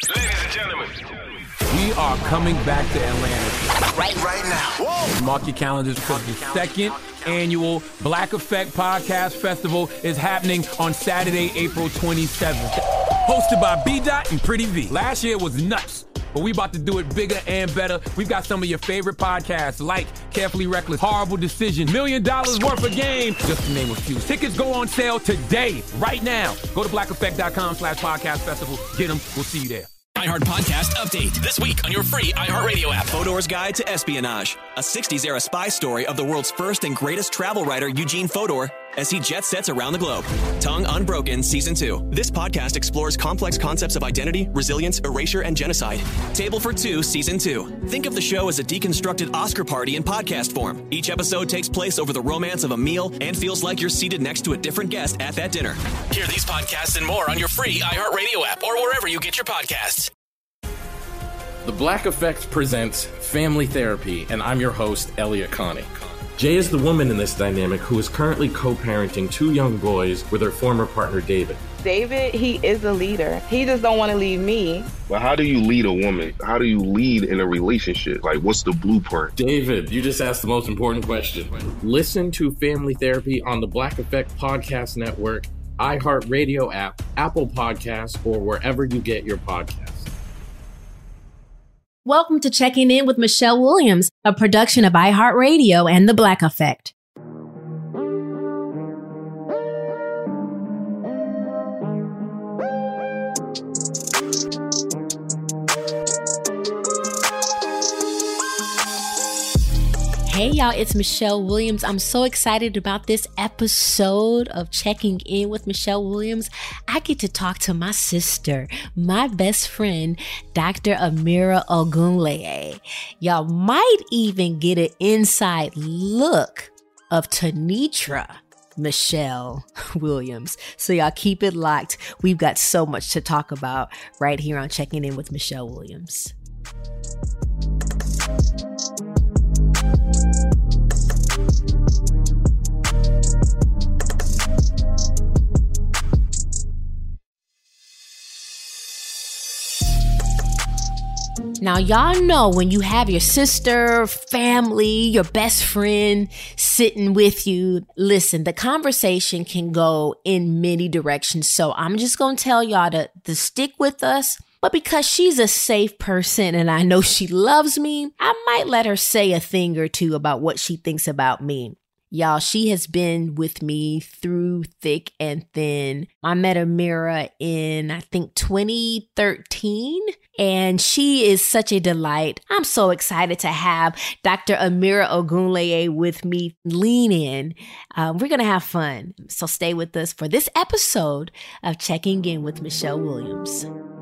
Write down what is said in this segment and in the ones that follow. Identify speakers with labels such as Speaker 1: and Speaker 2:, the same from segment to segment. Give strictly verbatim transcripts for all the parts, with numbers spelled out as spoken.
Speaker 1: Ladies and gentlemen,
Speaker 2: we are coming back to Atlanta.
Speaker 1: Right, right now. Whoa.
Speaker 2: Mark your calendars because the second annual Black Effect Podcast Festival is happening on Saturday, April twenty-seventh. Hosted by B-Dot and Pretty V. Last year was nuts, but we about to do it bigger and better. We've got some of your favorite podcasts like Carefully Reckless, Horrible Decision, Million Dollars Worth of Game, just to name a few. Tickets go on sale today, right now. Go to blackeffect.com slash podcast festival. Get them. We'll see you there.
Speaker 3: iHeart Podcast Update. This week on your free iHeartRadio app. Fodor's Guide to Espionage. A sixties-era spy story of the world's first and greatest travel writer, Eugene Fodor, as he jet sets around the globe. Tongue Unbroken Season two. This podcast explores complex concepts of identity, resilience, erasure, and genocide. Table for Two Season two. Think of the show as a deconstructed Oscar party in podcast form. Each episode takes place over the romance of a meal and feels like you're seated next to a different guest at that dinner. Hear these podcasts and more on your free iHeartRadio app or wherever you get your podcasts.
Speaker 4: The Black Effect presents Family Therapy, and I'm your host, Elliot Connie. Jay is the woman in this dynamic who is currently co-parenting two young boys with her former partner, David.
Speaker 5: David, he is a leader. He just don't want to leave me.
Speaker 6: But how do you lead a woman? How do you lead in a relationship? Like, what's the blueprint?
Speaker 4: David, you just asked the most important question. Listen to Family Therapy on the Black Effect Podcast Network, iHeartRadio app, Apple Podcasts, or wherever you get your podcasts.
Speaker 7: Welcome to Checking In with Michelle Williams, a production of iHeartRadio and The Black Effect. Hey y'all, it's Michelle Williams. I'm so excited about this episode of Checking In with Michelle Williams. I get to talk to my sister, my best friend, Doctor Amira Ogunleye. Y'all might even get an inside look of Tanitra Michelle Williams. So y'all keep it locked. We've got so much to talk about right here on Checking In with Michelle Williams. Now, y'all know when you have your sister, family, your best friend sitting with you, listen, the conversation can go in many directions. So I'm just going to tell y'all to, to stick with us. But because she's a safe person and I know she loves me, I might let her say a thing or two about what she thinks about me. Y'all, she has been with me through thick and thin. I met Amira in, I think, twenty thirteen, and she is such a delight. I'm so excited to have Doctor Amira Ogunleye with me. Lean in. Um, we're going to have fun. So stay with us for this episode of Checking In with Michelle Williams.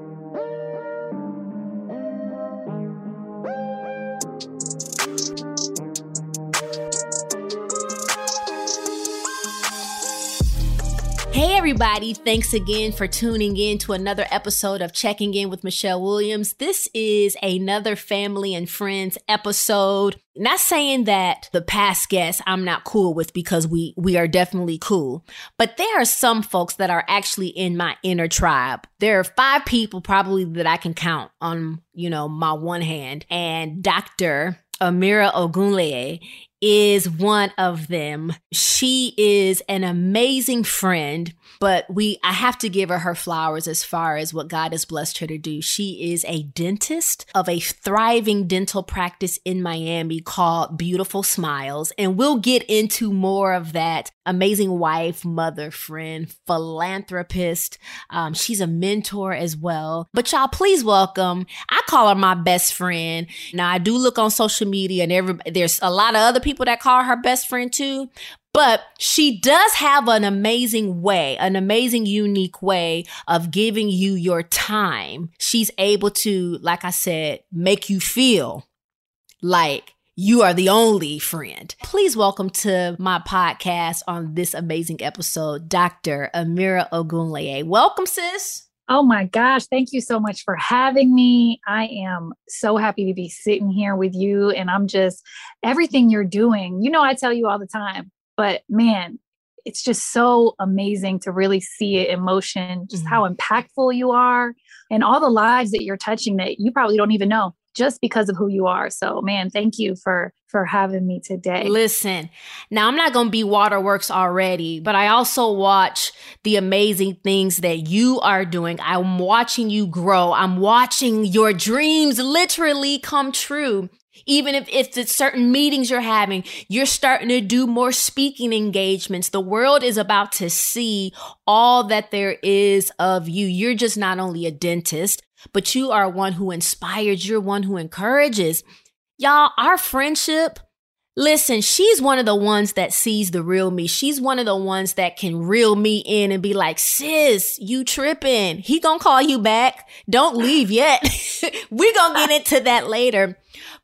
Speaker 7: Hey everybody, thanks again for tuning in to another episode of Checking In with Michelle Williams. This is another family and friends episode. Not saying that the past guests I'm not cool with, because we we are definitely cool. But there are some folks that are actually in my inner tribe. There are five people probably that I can count on, you know, my one hand. And Doctor Amira Ogunleye is one of them. She is an amazing friend, but we I have to give her her flowers as far as what God has blessed her to do. She is a dentist of a thriving dental practice in Miami called Beautiful Smiles, and we'll get into more of that. Amazing wife, mother, friend, philanthropist. Um, she's a mentor as well. But y'all, please welcome, I call her my best friend. Now, I do look on social media and every, there's a lot of other people that call her best friend too. But she does have an amazing way, an amazing, unique way of giving you your time. She's able to, like I said, make you feel like you are the only friend. Please welcome to my podcast on this amazing episode, Doctor Amira Ogunleye. Welcome, sis.
Speaker 8: Oh my gosh. Thank you so much for having me. I am so happy to be sitting here with you. And I'm just, everything you're doing, you know, I tell you all the time, but man, it's just so amazing to really see it in motion, just mm-hmm. how impactful you are and all the lives that you're touching that you probably don't even know just because of who you are. So, man, thank you for for having me today.
Speaker 7: Listen, now I'm not going to be Waterworks already, but I also watch the amazing things that you are doing. I'm watching you grow. I'm watching your dreams literally come true. Even if, if it's certain meetings you're having, you're starting to do more speaking engagements. The world is about to see all that there is of you. You're just not only a dentist, but you are one who inspires. You're one who encourages. Y'all, our friendship, listen, she's one of the ones that sees the real me. She's one of the ones that can reel me in and be like, sis, you tripping. He gonna call you back. Don't leave yet. We're gonna get into that later.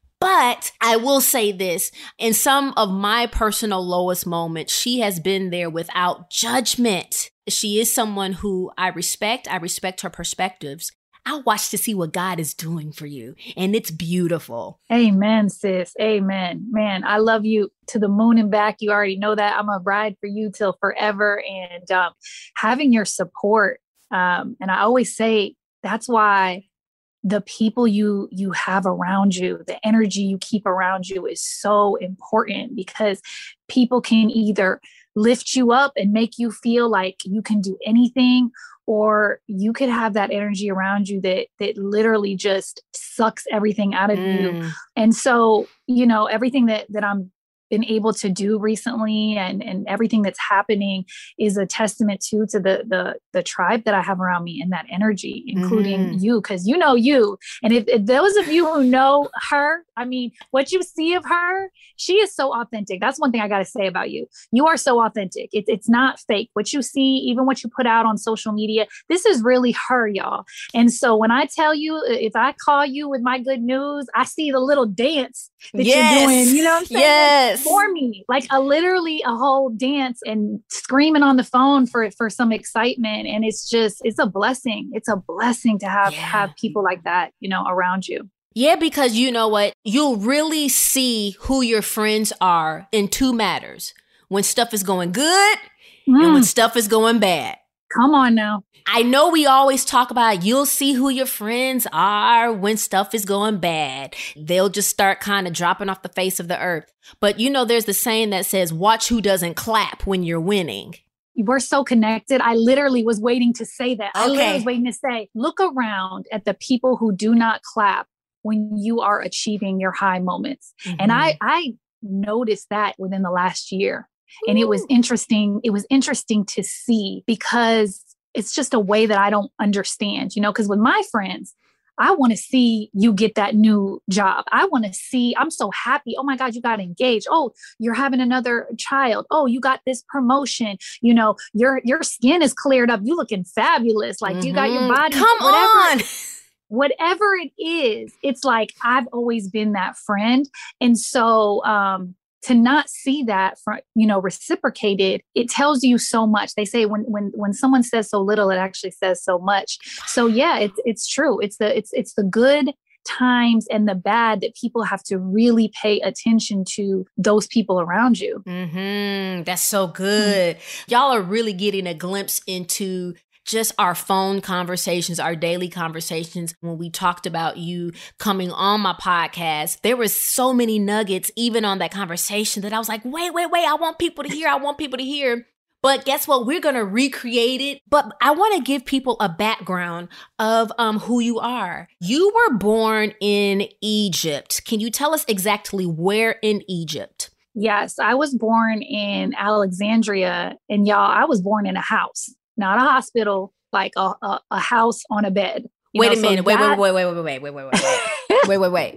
Speaker 7: But I will say this, in some of my personal lowest moments, she has been there without judgment. She is someone who I respect. I respect her perspectives. I watch to see what God is doing for you, and it's beautiful.
Speaker 8: Amen, sis. Amen. Man, I love you to the moon and back. You already know that. I'm a ride for you till forever. And um, having your support. Um, and I always say that's why the people you you have around you, the energy you keep around you is so important, because people can either lift you up and make you feel like you can do anything, or you could have that energy around you that that literally just sucks everything out of mm. you. And so, you know, everything that that I'm been able to do recently and, and everything that's happening is a testament to, to the, the, the tribe that I have around me and that energy, including mm-hmm. you, because you know you. And if, if those of you who know her, I mean, what you see of her, she is so authentic. That's one thing I got to say about you. You are so authentic. It's it's not fake. What you see, even what you put out on social media, this is really her, y'all. And so when I tell you, if I call you with my good news, I see the little dance that yes. you're doing, you know what I'm saying?
Speaker 7: Yes.
Speaker 8: For me, like a literally a whole dance and screaming on the phone for for some excitement. And it's just, it's a blessing. It's a blessing to have, yeah. have people like that, you know, around you.
Speaker 7: Yeah, because you know what? You'll really see who your friends are in two matters. When stuff is going good mm. and when stuff is going bad.
Speaker 8: Come on now.
Speaker 7: I know we always talk about you'll see who your friends are when stuff is going bad. They'll just start kind of dropping off the face of the earth. But you know, there's the saying that says, watch who doesn't clap when you're winning.
Speaker 8: We're so connected. I literally was waiting to say that.
Speaker 7: Okay.
Speaker 8: I literally was waiting to say, look around at the people who do not clap when you are achieving your high moments. Mm-hmm. And I, I noticed that within the last year. And it was interesting. It was interesting to see, because it's just a way that I don't understand, you know, because with my friends, I want to see you get that new job. I want to see, I'm so happy. Oh my God, you got engaged. Oh, you're having another child. Oh, you got this promotion. You know, your, your skin is cleared up. You looking fabulous. Like mm-hmm. you got your body.
Speaker 7: Come
Speaker 8: whatever.
Speaker 7: on.
Speaker 8: Whatever it is, it's like, I've always been that friend. And so, um, to not see that, from, you know, reciprocated, it tells you so much. They say when when when someone says so little, it actually says so much. So yeah, it's it's true. It's the it's it's the good times and the bad that people have to really pay attention to those people around you.
Speaker 7: Mm-hmm. That's so good. Mm-hmm. Y'all are really getting a glimpse into just our phone conversations, our daily conversations. When we talked about you coming on my podcast, there were so many nuggets, even on that conversation, that I was like, wait, wait, wait, I want people to hear. I want people to hear. But guess what? We're going to recreate it. But I want to give people a background of um, who you are. You were born in Egypt. Can you tell us exactly where in Egypt?
Speaker 8: Yes, I was born in Alexandria. And y'all, I was born in a house. Not a hospital, like a, a, a house on a bed. You
Speaker 7: wait
Speaker 8: know,
Speaker 7: a minute.
Speaker 8: So
Speaker 7: wait,
Speaker 8: that-
Speaker 7: wait, wait, wait, wait, wait, wait, wait, wait, wait, wait, wait.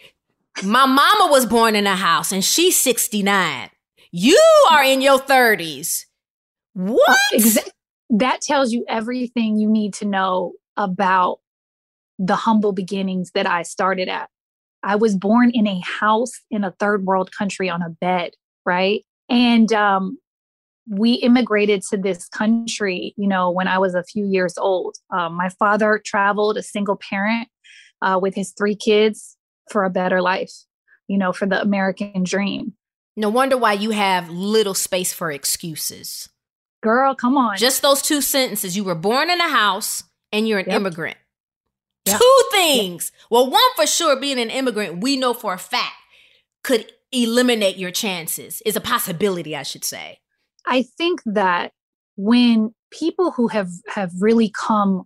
Speaker 7: My mama was born in a house and she's sixty-nine. You are in your thirties. What?
Speaker 8: Exa- that tells you everything you need to know about the humble beginnings that I started at. I was born in a house in a third world country on a bed, right? And, um, we immigrated to this country, you know, when I was a few years old. Um, my father traveled, a single parent, uh, with his three kids for a better life, you know, for the American dream.
Speaker 7: No wonder why you have little space for excuses.
Speaker 8: Girl, come on.
Speaker 7: Just those two sentences. You were born in a house and you're an
Speaker 8: Yep.
Speaker 7: immigrant.
Speaker 8: Yep.
Speaker 7: Two things. Yep. Well, one for sure, being an immigrant, we know for a fact could eliminate your chances. Is a possibility, I should say.
Speaker 8: I think that when people who have, have really come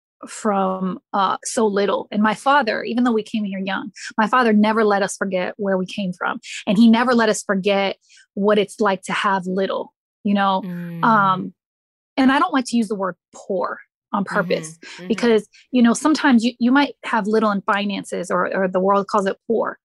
Speaker 8: from uh, so little, and my father, even though we came here young, my father never let us forget where we came from. And he never let us forget what it's like to have little, you know? Mm. Um, and I don't like to use the word poor on purpose mm-hmm. Mm-hmm. because, you know, sometimes you, you might have little in finances or, or the world calls it poor,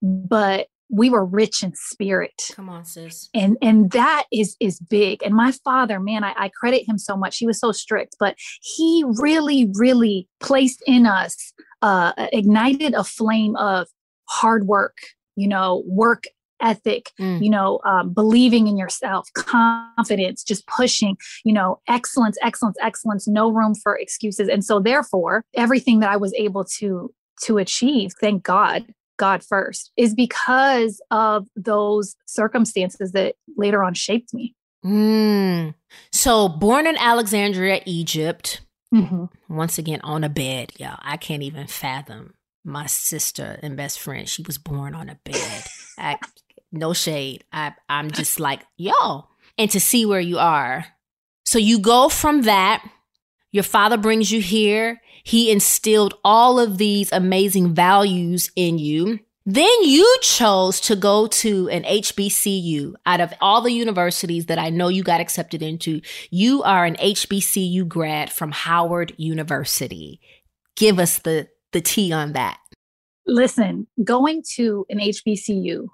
Speaker 8: but we were rich in spirit.
Speaker 7: Come on, sis. And
Speaker 8: and that is is big. And my father, man, I, I credit him so much. He was so strict, but he really, really placed in us, uh, ignited a flame of hard work, you know, work ethic, mm. you know, um, believing in yourself, confidence, just pushing, you know, excellence, excellence, excellence, no room for excuses. And so therefore, everything that I was able to to achieve, thank God, God first, is because of those circumstances that later on shaped me.
Speaker 7: Mm. So born in Alexandria, Egypt,
Speaker 8: mm-hmm.
Speaker 7: once again on a bed. Yeah, I can't even fathom my sister and best friend. She was born on a bed. I, no shade. I, I'm just like, yo. And to see where you are. So you go from that. Your father brings you here. He instilled all of these amazing values in you. Then you chose to go to an H B C U. Out of all the universities that I know you got accepted into, you are an H B C U grad from Howard University. Give us the, the tea on that.
Speaker 8: Listen, going to an H B C U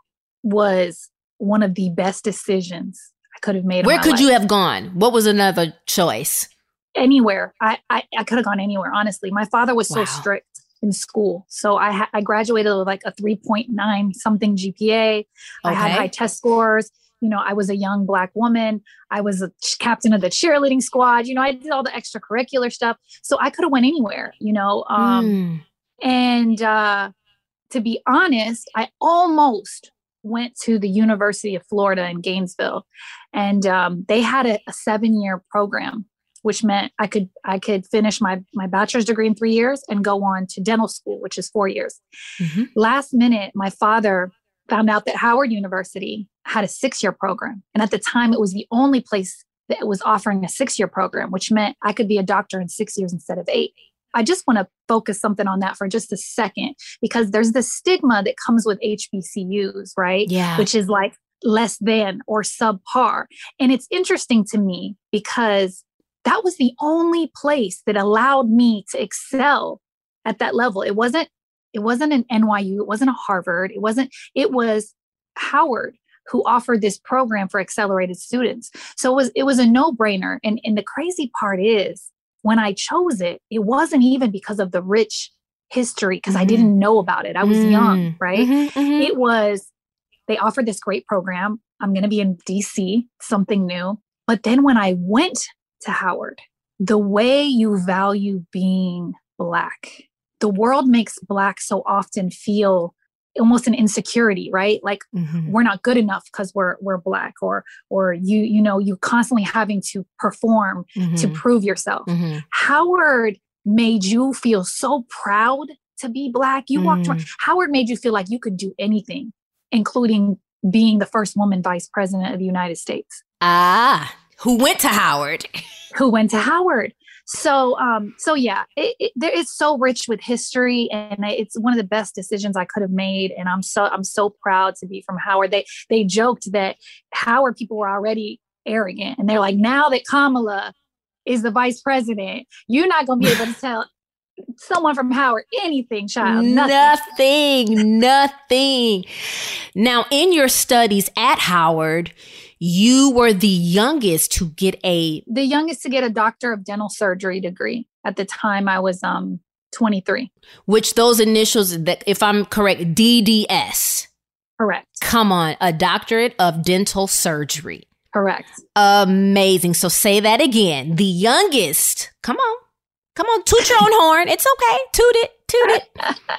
Speaker 8: was one of the best decisions I could have made.
Speaker 7: Where could
Speaker 8: life.
Speaker 7: you have gone? What was another choice?
Speaker 8: Anywhere. I, I, I could have gone anywhere, honestly. My father was
Speaker 7: Wow.
Speaker 8: so strict in school. So I ha- I graduated with like a three point nine something G P A. Okay. I had high test scores. You know, I was a young Black woman. I was a ch- captain of the cheerleading squad. You know, I did all the extracurricular stuff. So I could have went anywhere, you know. Um,
Speaker 7: mm.
Speaker 8: And uh, to be honest, I almost went to the University of Florida in Gainesville. And um, they had a, a seven-year program, which meant I could I could finish my, my bachelor's degree in three years and go on to dental school, which is four years.
Speaker 7: Mm-hmm.
Speaker 8: Last minute, my father found out that Howard University had a six-year program. And at the time, it was the only place that was offering a six-year program, which meant I could be a doctor in six years instead of eight. I just want to focus something on that for just a second, because there's this stigma that comes with H B C Us, right?
Speaker 7: Yeah.
Speaker 8: Which is like less than or subpar. And it's interesting to me because that was the only place that allowed me to excel at that level. It wasn't, it wasn't an N Y U. It wasn't a Harvard. It wasn't, it was Howard who offered this program for accelerated students. So it was, it was a no-brainer. And, and the crazy part is when I chose it, it wasn't even because of the rich history, because mm-hmm. I didn't know about it. I was mm-hmm. young, right?
Speaker 7: Mm-hmm, mm-hmm.
Speaker 8: It was, they offered this great program. I'm going to be in D C, something new. But then when I went to Howard, the way you value being Black, the world makes Black so often feel almost an insecurity, right? Like mm-hmm. we're not good enough because we're we're Black, or or you you know you constantly having to perform mm-hmm. to prove yourself. Mm-hmm. Howard made you feel so proud to be Black. You mm-hmm. walked around. Howard made you feel like you could do anything, including being the first woman vice president of the United States.
Speaker 7: Ah. Who went to Howard?
Speaker 8: Who went to Howard. So, um, so yeah, it, it, there, it's so rich with history, and it's one of the best decisions I could have made. And I'm so, I'm so proud to be from Howard. They, they joked that Howard people were already arrogant, and they're like, now that Kamala is the vice president, you're not going to be able to tell someone from Howard anything, child.
Speaker 7: Nothing. Nothing. Nothing. Now, in your studies at Howard, you were the youngest to get a...
Speaker 8: The youngest to get a doctor of dental surgery degree. At the time, I was um twenty-three.
Speaker 7: Which those initials, that, if I'm correct, D D S.
Speaker 8: Correct.
Speaker 7: Come on, a doctorate of dental surgery.
Speaker 8: Correct.
Speaker 7: Amazing. So say that again. The youngest. Come on. Come on, toot your own horn. It's okay. Toot it. Toot it.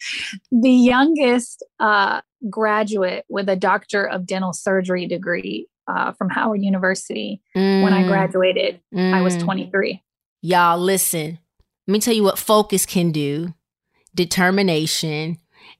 Speaker 8: the youngest uh, graduate with a doctor of dental surgery degree uh, from Howard University. Mm. When I graduated, mm. I was twenty-three.
Speaker 7: Y'all, listen, let me tell you what focus can do, determination,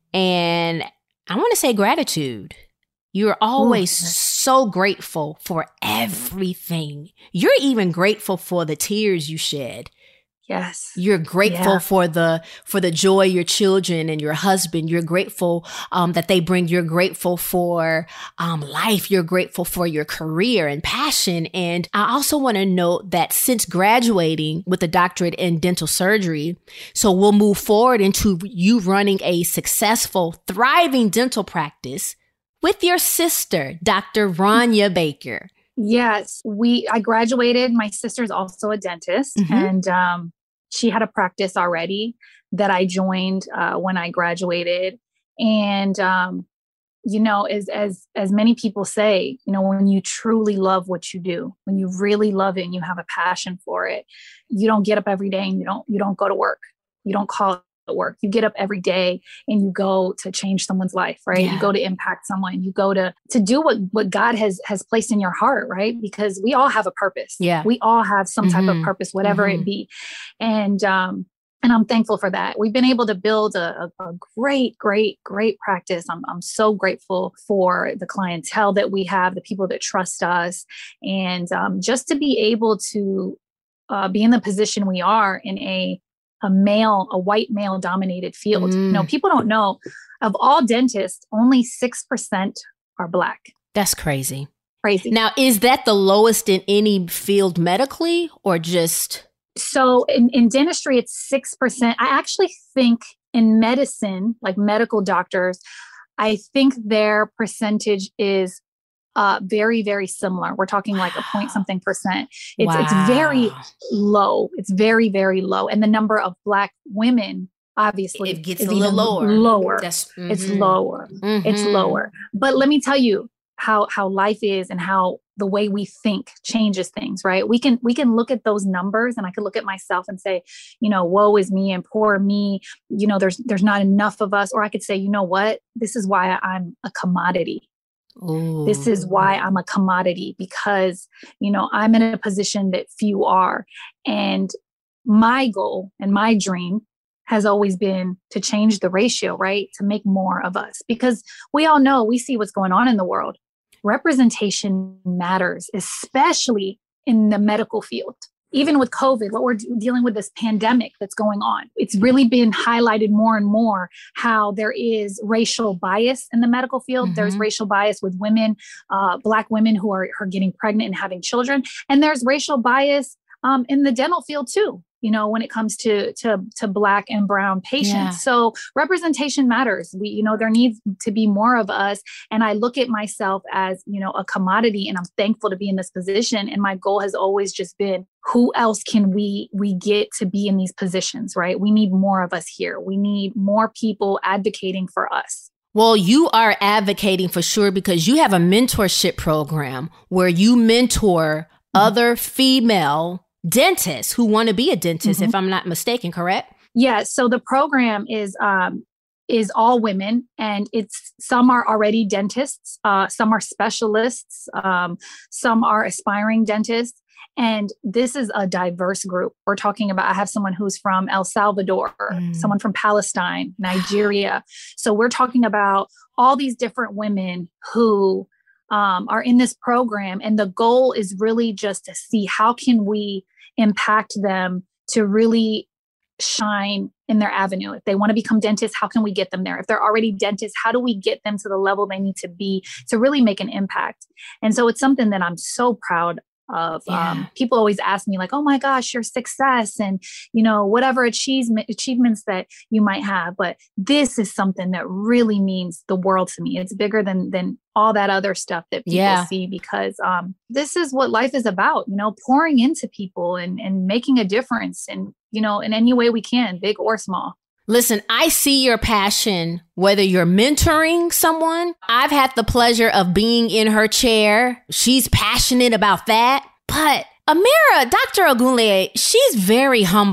Speaker 7: and I want to say gratitude. You're always Ooh. so grateful for everything. You're even grateful for the tears you shed.
Speaker 8: Yes.
Speaker 7: You're grateful
Speaker 8: yeah.
Speaker 7: for the for the joy your children and your husband. You're grateful um, that they bring. You're grateful for um, life. You're grateful for your career and passion. And I also want to note that since graduating with a doctorate in dental surgery, so we'll move forward into you running a successful, thriving dental practice with your sister, Doctor Rania Baker.
Speaker 8: Yes, we. I graduated. My sister's also a dentist, mm-hmm. and um, she had a practice already that I joined uh, when I graduated. And um, you know, as as as many people say, you know, when you truly love what you do, when you really love it, and you have a passion for it, you don't get up every day and you don't you don't go to work. You don't call it work. You get up every day and you go to change someone's life, right? Yeah. You go to impact someone. You go to to do what what God has has placed in your heart, right? Because we all have a purpose.
Speaker 7: Yeah,
Speaker 8: we all have some mm-hmm. type of purpose, whatever mm-hmm. it be, and um and I'm thankful for that. We've been able to build a, a, a great, great, great practice. I'm I'm so grateful for the clientele that we have, the people that trust us, and um, just to be able to uh, be in the position we are in a a male, a white male dominated field. Mm. You know, people don't know, of all dentists, only six percent are Black.
Speaker 7: That's crazy.
Speaker 8: Crazy.
Speaker 7: Now, is that the lowest in any field medically or just?
Speaker 8: So in, in dentistry, it's six percent. I actually think in medicine, like medical doctors, I think their percentage is Uh, very, very similar. We're talking like a point something percent. It's
Speaker 7: wow.
Speaker 8: it's very low. It's very, very low. And the number of Black women, obviously,
Speaker 7: it gets
Speaker 8: is
Speaker 7: a little lower.
Speaker 8: Lower.
Speaker 7: That's, mm-hmm.
Speaker 8: It's lower. Mm-hmm. It's lower. But let me tell you how how life is and how the way we think changes things, right? We can we can look at those numbers, and I could look at myself and say, you know, woe is me and poor me. You know, there's there's not enough of us. Or I could say, you know what? This is why I'm a commodity.
Speaker 7: Ooh.
Speaker 8: This is why I'm a commodity, because, you know, I'm in a position that few are. And my goal and my dream has always been to change the ratio, right? To make more of us, because we all know, we see what's going on in the world. Representation matters, especially in the medical field. Even with COVID, what we're dealing with, this pandemic that's going on, it's really been highlighted more and more how there is racial bias in the medical field. Mm-hmm. There's racial bias with women, uh, Black women who are, are getting pregnant and having children. And there's racial bias um, in the dental field too, you know, when it comes to to, to Black and brown patients. Yeah. So representation matters. We, you know, there needs to be more of us. And I look at myself as, you know, a commodity, and I'm thankful to be in this position. And my goal has always just been, who else can we we get to be in these positions, right? We need more of us here. We need more people advocating for us.
Speaker 7: Well, you are advocating for sure, because you have a mentorship program where you mentor mm-hmm. other female dentists who want to be a dentist, mm-hmm. if I'm not mistaken, correct?
Speaker 8: Yeah. So the program is um, is all women, and it's some are already dentists, uh, some are specialists, um, some are aspiring dentists. And this is a diverse group. We're talking about, I have someone who's from El Salvador, mm. someone from Palestine, Nigeria. So we're talking about all these different women who um, are in this program. And the goal is really just to see how can we impact them to really shine in their avenue. If they want to become dentists, how can we get them there? If they're already dentists, how do we get them to the level they need to be to really make an impact? And so it's something that I'm so proud of.
Speaker 7: Yeah.
Speaker 8: Um, people always ask me like, oh my gosh, your success and, you know, whatever achievement achievements that you might have. But this is something that really means the world to me. It's bigger than, than all that other stuff that people
Speaker 7: yeah.
Speaker 8: see, because um, this is what life is about, you know, pouring into people and, and making a difference, and, you know, in any way we can, big or small.
Speaker 7: Listen, I see your passion, whether you're mentoring someone. I've had the pleasure of being in her chair. She's passionate about that. But Amira, Doctor Ogunleye, she's very humble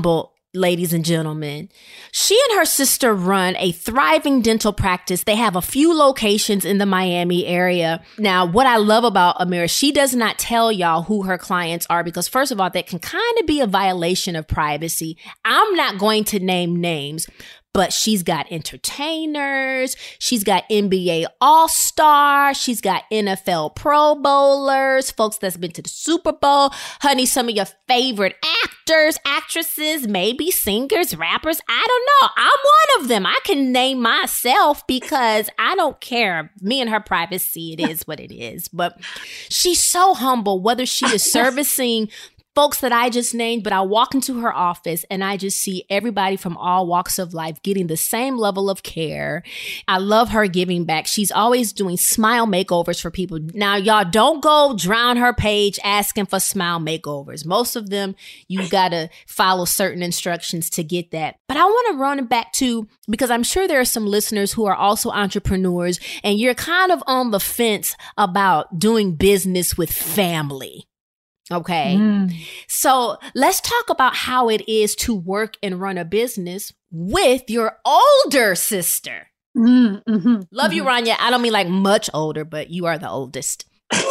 Speaker 7: ladies and gentlemen. She and her sister run a thriving dental practice. They have a few locations in the Miami area. Now, what I love about Amira, she does not tell y'all who her clients are because, first of all, that can kind of be a violation of privacy. I'm not going to name names, but she's got entertainers, she's got N B A All-Stars, she's got N F L Pro Bowlers, folks that's been to the Super Bowl, honey, some of your favorite actors, actresses, maybe singers, rappers, I don't know. I'm one of them. I can name myself because I don't care. Me and her privacy, it is what it is. But she's so humble, whether she is servicing folks that I just named, but I walk into her office and I just see everybody from all walks of life getting the same level of care. I love her giving back. She's always doing smile makeovers for people. Now, y'all don't go drown her page asking for smile makeovers. Most of them, you got to follow certain instructions to get that. But I want to run it back to, because I'm sure there are some listeners who are also entrepreneurs and you're kind of on the fence about doing business with family. Okay. Mm. So let's talk about how it is to work and run a business with your older sister. Mm, mm-hmm, Love mm-hmm. you, Rania. I don't mean like much older, but you are the oldest.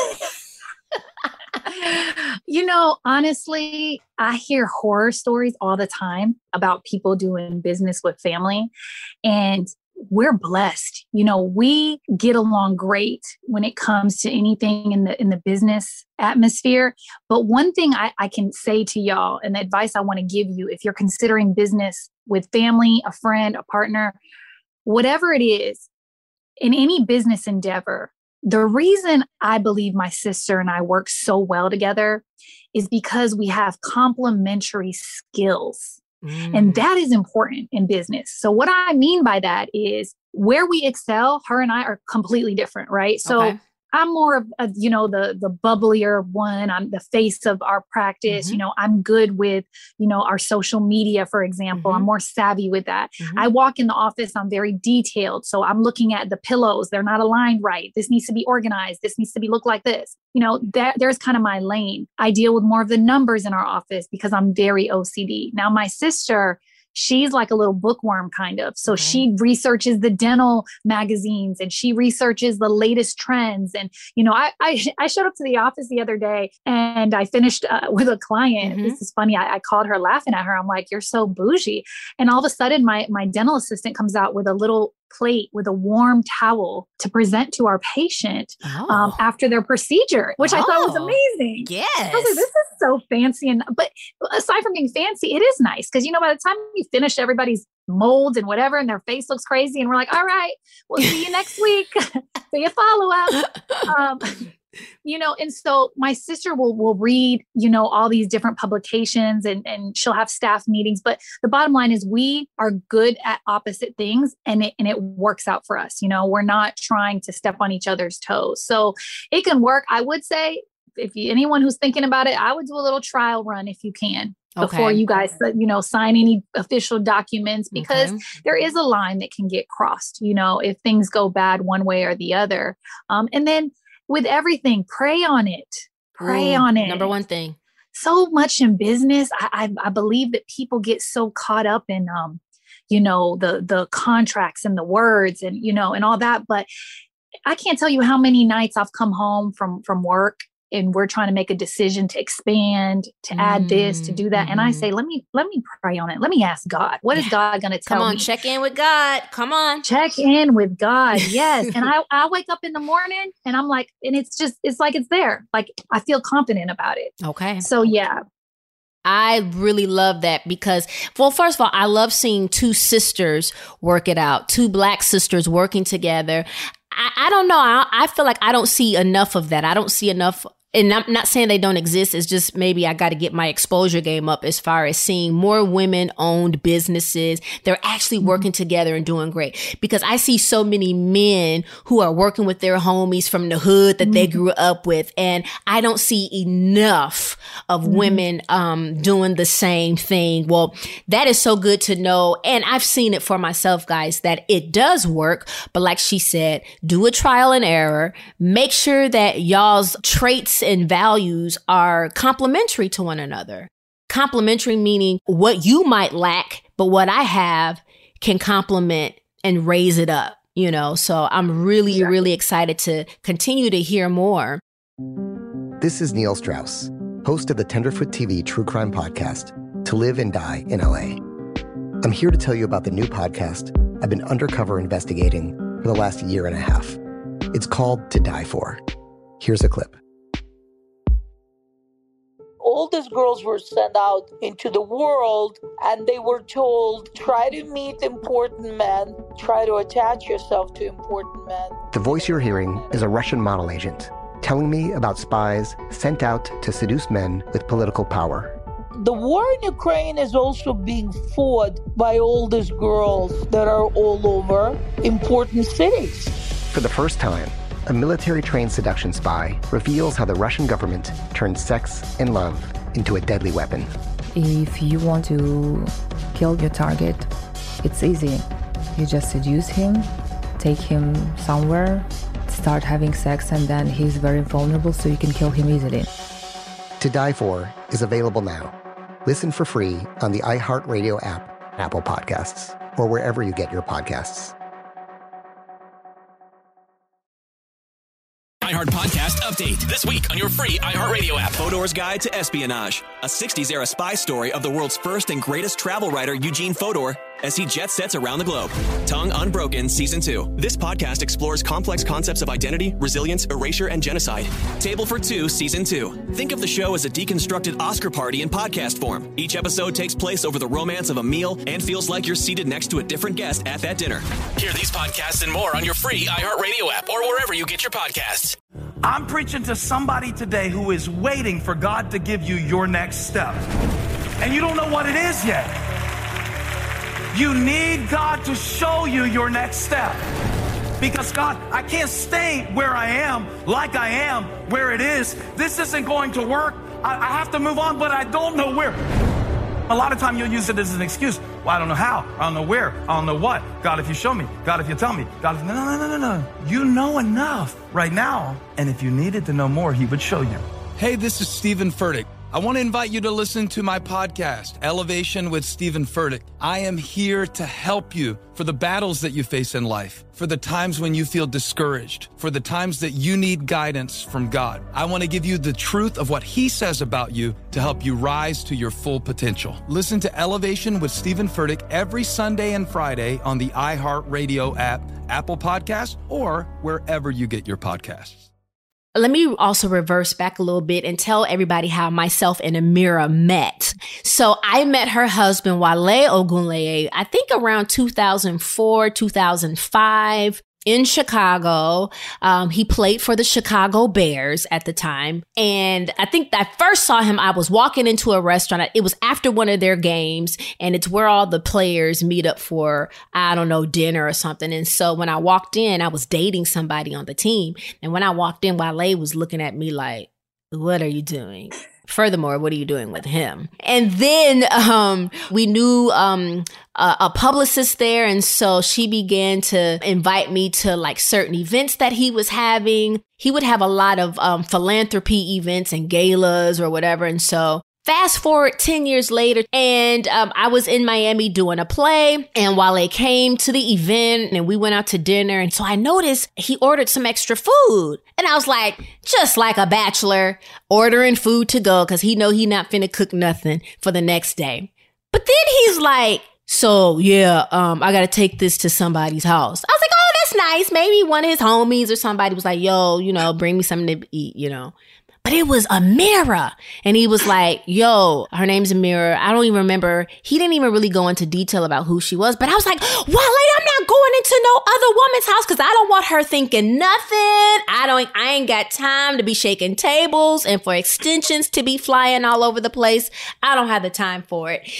Speaker 8: You know, honestly, I hear horror stories all the time about people doing business with family. And we're blessed. You know, we get along great when it comes to anything in the in the business atmosphere. But one thing I, I can say to y'all, and the advice I want to give you, if you're considering business with family, a friend, a partner, whatever it is, in any business endeavor, the reason I believe my sister and I work so well together is because we have complementary skills. Mm. And that is important in business. So what I mean by that is where we excel, her and I are completely different, right? So okay. I'm more of, a, you know, the the bubblier one. I'm the face of our practice. Mm-hmm. You know, I'm good with, you know, our social media, for example. Mm-hmm. I'm more savvy with that. Mm-hmm. I walk in the office, I'm very detailed. So I'm looking at the pillows. They're not aligned right. This needs to be organized. This needs to be look like this. You know, that there's kind of my lane. I deal with more of the numbers in our office because I'm very O C D. Now, my sister, she's like a little bookworm kind of. So okay. she researches the dental magazines and she researches the latest trends. And, you know, I I, I showed up to the office the other day and I finished uh, with a client. Mm-hmm. This is funny. I, I called her laughing at her. I'm like, you're so bougie. And all of a sudden my, my dental assistant comes out with a little plate with a warm towel to present to our patient oh. um, after their procedure, which oh. I thought was amazing.
Speaker 7: Yes.
Speaker 8: I was like, this is so fancy. And but aside from being fancy, it is nice because, you know, by the time you finish everybody's molds and whatever, and their face looks crazy, and we're like, all right, we'll see you next week. See you follow up. Um, you know, and so my sister will will read, you know, all these different publications and, and she'll have staff meetings. But the bottom line is we are good at opposite things and it, and it works out for us. You know, we're not trying to step on each other's toes. So it can work. I would say if you, anyone who's thinking about it, I would do a little trial run if you can. Okay. Before you guys, you know, sign any official documents, because okay. there is a line that can get crossed, you know, if things go bad one way or the other. Um, and then with everything, pray on it. Pray Ooh, on it.
Speaker 7: Number one thing.
Speaker 8: So much in business, I, I, I believe that people get so caught up in, um, you know, the the contracts and the words and, you know, and all that. But I can't tell you how many nights I've come home from from work and we're trying to make a decision to expand, to mm, add this, to do that. Mm. And I say, let me, let me pray on it. Let me ask God. What yeah. is God going to tell me?
Speaker 7: Come on,
Speaker 8: me?
Speaker 7: check in with God. Come on.
Speaker 8: Check in with God. Yes. And I, I wake up in the morning and I'm like, and it's just, it's like, it's there. Like I feel confident about it.
Speaker 7: Okay.
Speaker 8: So yeah.
Speaker 7: I really love that because, well, first of all, I love seeing two sisters work it out, two Black sisters working together. I, I don't know. I, I feel like I don't see enough of that. I don't see enough. And I'm not saying they don't exist. It's just maybe I got to get my exposure game up as far as seeing more women owned businesses. They're actually working together and doing great, because I see so many men who are working with their homies from the hood that mm-hmm. they grew up with. And I don't see enough of mm-hmm. women um, doing the same thing. Well, that is so good to know. And I've seen it for myself, guys, that it does work. But like she said, do a trial and error. Make sure that y'all's traits and values are complementary to one another. Complementary meaning what you might lack, but what I have can complement and raise it up, you know? So I'm really, exactly. really excited to continue to hear more.
Speaker 9: This is Neil Strauss, host of the Tenderfoot T V true crime podcast, To Live and Die in L A. I'm here to tell you about the new podcast I've been undercover investigating for the last year and a half. It's called To Die For. Here's a clip.
Speaker 10: All these girls were sent out into the world and they were told, try to meet important men, try to attach yourself to important men.
Speaker 9: The voice you're hearing is a Russian model agent telling me about spies sent out to seduce men with political power.
Speaker 10: The war in Ukraine is also being fought by all these girls that are all over important cities.
Speaker 9: For the first time, a military-trained seduction spy reveals how the Russian government turned sex and love into a deadly weapon.
Speaker 11: If you want to kill your target, it's easy. You just seduce him, take him somewhere, start having sex, and then he's very vulnerable, so you can kill him easily.
Speaker 9: To Die For is available now. Listen for free on the iHeartRadio app, Apple Podcasts, or wherever you get your podcasts.
Speaker 3: iHeart Podcast Update. This week on your free iHeartRadio app. Fodor's Guide to Espionage. A sixties era spy story of the world's first and greatest travel writer, Eugene Fodor, as he jet sets around the globe. Tongue Unbroken Season two. This podcast explores complex concepts of identity, resilience, erasure, and genocide. Table for Two Season two. Think of the show as a deconstructed Oscar party in podcast form. Each episode takes place over the romance of a meal and feels like you're seated next to a different guest at that dinner.
Speaker 1: Hear these podcasts and more on your free iHeartRadio app or wherever you get your podcasts.
Speaker 12: I'm preaching to somebody today who is waiting for God to give you your next step. And you don't know what it is yet. You need God to show you your next step. Because God, I can't stay where I am, like I am, where it is. This isn't going to work. I, I have to move on, but I don't know where. A lot of time you'll use it as an excuse. Well, I don't know how. I don't know where. I don't know what. God, if you show me. God, if you tell me. God, if... No, no, no, no, no. You know enough right now. And if you needed to know more, he would show you.
Speaker 13: Hey, this is Stephen Furtick. I want to invite you to listen to my podcast, Elevation with Stephen Furtick. I am here to help you for the battles that you face in life, for the times when you feel discouraged, for the times that you need guidance from God. I want to give you the truth of what he says about you to help you rise to your full potential. Listen to Elevation with Stephen Furtick every Sunday and Friday on the iHeartRadio app, Apple Podcasts, or wherever you get your podcasts.
Speaker 7: Let me also reverse back a little bit and tell everybody how myself and Amira met. So I met her husband, Wale Ogunleye, I think around two thousand four, two thousand five. In Chicago. Um, he played for the Chicago Bears at the time. And I think I first saw him, I was walking into a restaurant. It was after one of their games, and it's where all the players meet up for, I don't know, dinner or something. And so when I walked in, I was dating somebody on the team. And when I walked in, Wale was looking at me like, what are you doing? Furthermore, what are you doing with him? And then um, we knew um, a, a publicist there. And so she began to invite me to like certain events that he was having. He would have a lot of um, philanthropy events and galas or whatever. And so fast forward ten years later, and um, I was in Miami doing a play, and Wale came to the event and we went out to dinner. And so I noticed he ordered some extra food. And I was like, just like a bachelor, ordering food to go because he know he not finna cook nothing for the next day. But then he's like, so yeah, um, I got to take this to somebody's house. I was like, oh, that's nice. Maybe one of his homies or somebody was like, yo, you know, bring me something to eat, you know. But it was Amira. And he was like, yo, her name's Amira. I don't even remember. He didn't even really go into detail about who she was. But I was like, Wale, I'm not going into no other woman's house because I don't want her thinking nothing. I don't, I ain't got time to be shaking tables and for extensions to be flying all over the place. I don't have the time for it.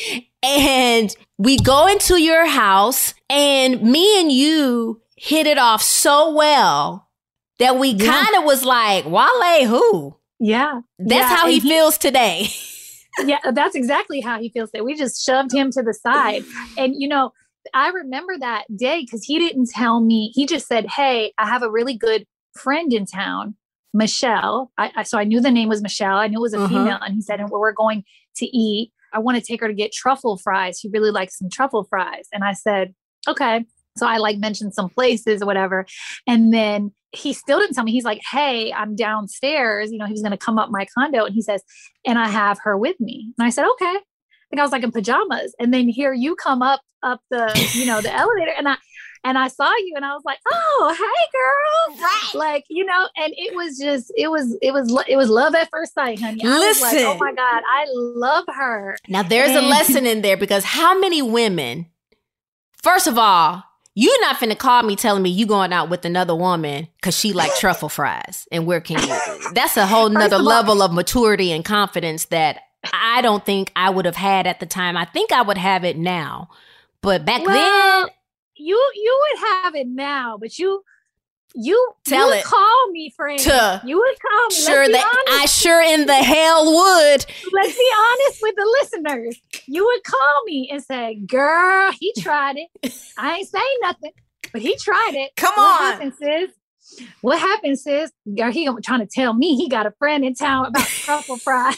Speaker 7: And we go into your house and me and you hit it off so well that we yeah. kind of was like, Wale, who?
Speaker 8: Yeah.
Speaker 7: That's
Speaker 8: yeah.
Speaker 7: how he, he feels today.
Speaker 8: Yeah, that's exactly how he feels today. We just shoved him to the side. And, you know, I remember that day because he didn't tell me. He just said, hey, I have a really good friend in town, Michelle. I, I So I knew the name was Michelle. I knew it was a uh-huh. female. And he said, and we're going to eat I want to take her to get truffle fries. She really likes some truffle fries. And I said, okay. So I like mentioned some places or whatever. And then he still didn't tell me. He's like, hey, I'm downstairs. You know, he was going to come up my condo. And he says, and I have her with me. And I said, okay. I think I was like in pajamas. And then here you come up, up the, you know, the elevator. And I, and I saw you and I was like, oh, hey girl. Right. Like, you know, and it was just, it was, it was, it was love at first sight, honey. I
Speaker 7: Listen.
Speaker 8: was like, oh my God, I love her.
Speaker 7: Now there's
Speaker 8: and-
Speaker 7: a lesson in there because how many women, first of all, you're not finna call me telling me you going out with another woman because she like truffle fries and where can you? That's a whole nother of level all, of maturity and confidence that I don't think I would have had at the time. I think I would have it now. But back
Speaker 8: well,
Speaker 7: then.
Speaker 8: You you would have it now, but you you,
Speaker 7: Tell
Speaker 8: you would
Speaker 7: it
Speaker 8: call me, friend.
Speaker 7: To
Speaker 8: you would call me.
Speaker 7: Sure that I sure in the hell would.
Speaker 8: Let's be honest with the listeners. You would call me and say, girl, he tried it. I ain't saying nothing, but he tried it.
Speaker 7: Come
Speaker 8: what
Speaker 7: on.
Speaker 8: Happened, sis? What happened, sis? Girl, he trying to tell me he got a friend in town about truffle fries.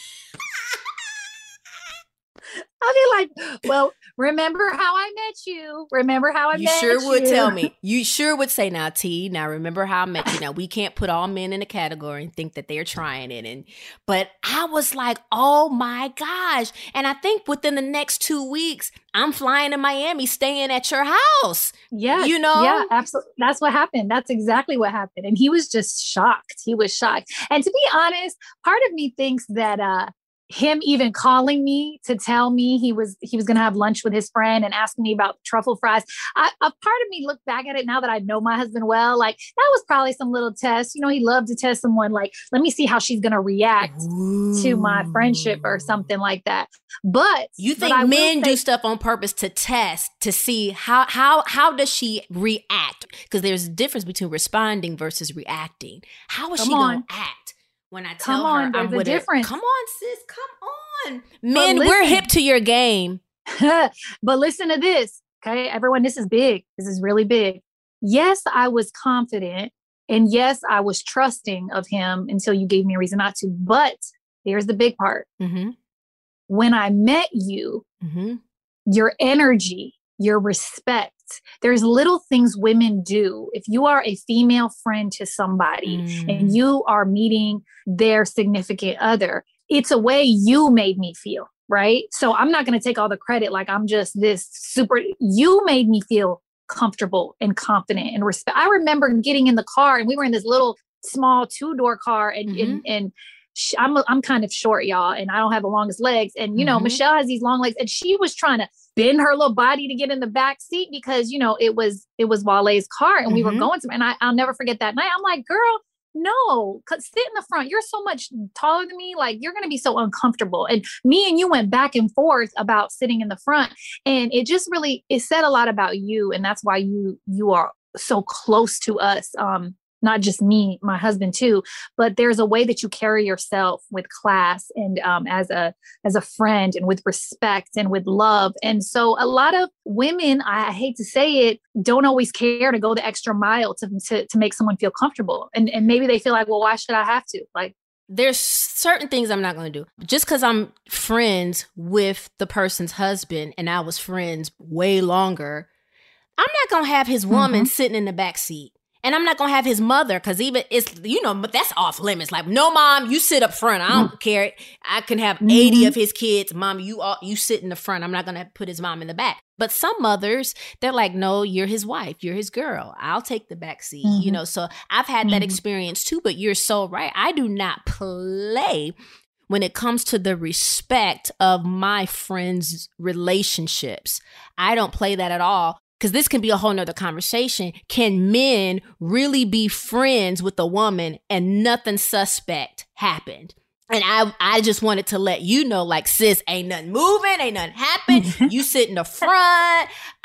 Speaker 8: I'll be like, well, remember how I met you. Remember how I
Speaker 7: you
Speaker 8: met you.
Speaker 7: You sure would tell me. You sure would say, now, T, now remember how I met you. Now, we can't put all men in a category and think that they're trying it. And But I was like, oh my gosh. And I think within the next two weeks, I'm flying to Miami, staying at your house.
Speaker 8: Yeah.
Speaker 7: You know?
Speaker 8: Yeah, absolutely. That's what happened. That's exactly what happened. And he was just shocked. He was shocked. And to be honest, part of me thinks that, uh, him even calling me to tell me he was he was going to have lunch with his friend and asking me about truffle fries. I, a part of me looked back at it now that I know my husband well, like that was probably some little test. You know, he loved to test someone like, let me see how she's going to react Ooh. to my friendship or something like that. But
Speaker 7: you think
Speaker 8: but
Speaker 7: men
Speaker 8: say,
Speaker 7: do stuff on purpose to test, to see how how how does she react? Because there's a difference between responding versus reacting. How is she going to act? When I tell
Speaker 8: come on,
Speaker 7: her I'm with
Speaker 8: difference.
Speaker 7: her, come on, sis, come on. Men, we're hip to your game.
Speaker 8: But listen to this, okay? Everyone, this is big. This is really big. Yes, I was confident. And yes, I was trusting of him until you gave me a reason not to. But here's the big part.
Speaker 7: Mm-hmm.
Speaker 8: When I met you,
Speaker 7: mm-hmm.
Speaker 8: your energy, your respect, there's little things women do. If you are a female friend to somebody mm. and you are meeting their significant other, it's a way you made me feel, right? So I'm not going to take all the credit like I'm just this super, you made me feel comfortable and confident and respect. I remember getting in the car and we were in this little small two-door car and, mm-hmm. and, and sh- I'm, a, I'm kind of short, y'all, and I don't have the longest legs. And, you know, mm-hmm. Michelle has these long legs and she was trying to bend her little body to get in the back seat because, you know, it was, it was Wale's car and mm-hmm. we were going somewhere. And I, I'll never forget that night. I'm like, girl, no, cause sit in the front. You're so much taller than me. Like you're going to be so uncomfortable. And me and you went back and forth about sitting in the front. And it just really, it said a lot about you. And that's why you, you are so close to us. Um, not just me, my husband too, but there's a way that you carry yourself with class and um, as a as a friend and with respect and with love. And so a lot of women, I hate to say it, don't always care to go the extra mile to to, to make someone feel comfortable. And and maybe they feel like, well, why should I have to? Like,
Speaker 7: there's certain things I'm not going to do. Just because I'm friends with the person's husband and I was friends way longer, I'm not going to have his woman mm-hmm. sitting in the back seat. And I'm not going to have his mother because even it's, you know, but that's off limits. Like, no, mom, you sit up front. I don't mm-hmm. care. I can have eighty mm-hmm. of his kids. Mom, you all, you sit in the front. I'm not going to put his mom in the back. But some mothers, they're like, no, you're his wife. You're his girl. I'll take the back seat. Mm-hmm. You know, so I've had that mm-hmm. experience too. But you're so right. I do not play when it comes to the respect of my friends' relationships. I don't play that at all. Because this can be a whole nother conversation. Can men really be friends with a woman and nothing suspect happened? And I I just wanted to let you know, like, sis, ain't nothing moving, ain't nothing happened. You sit in the front.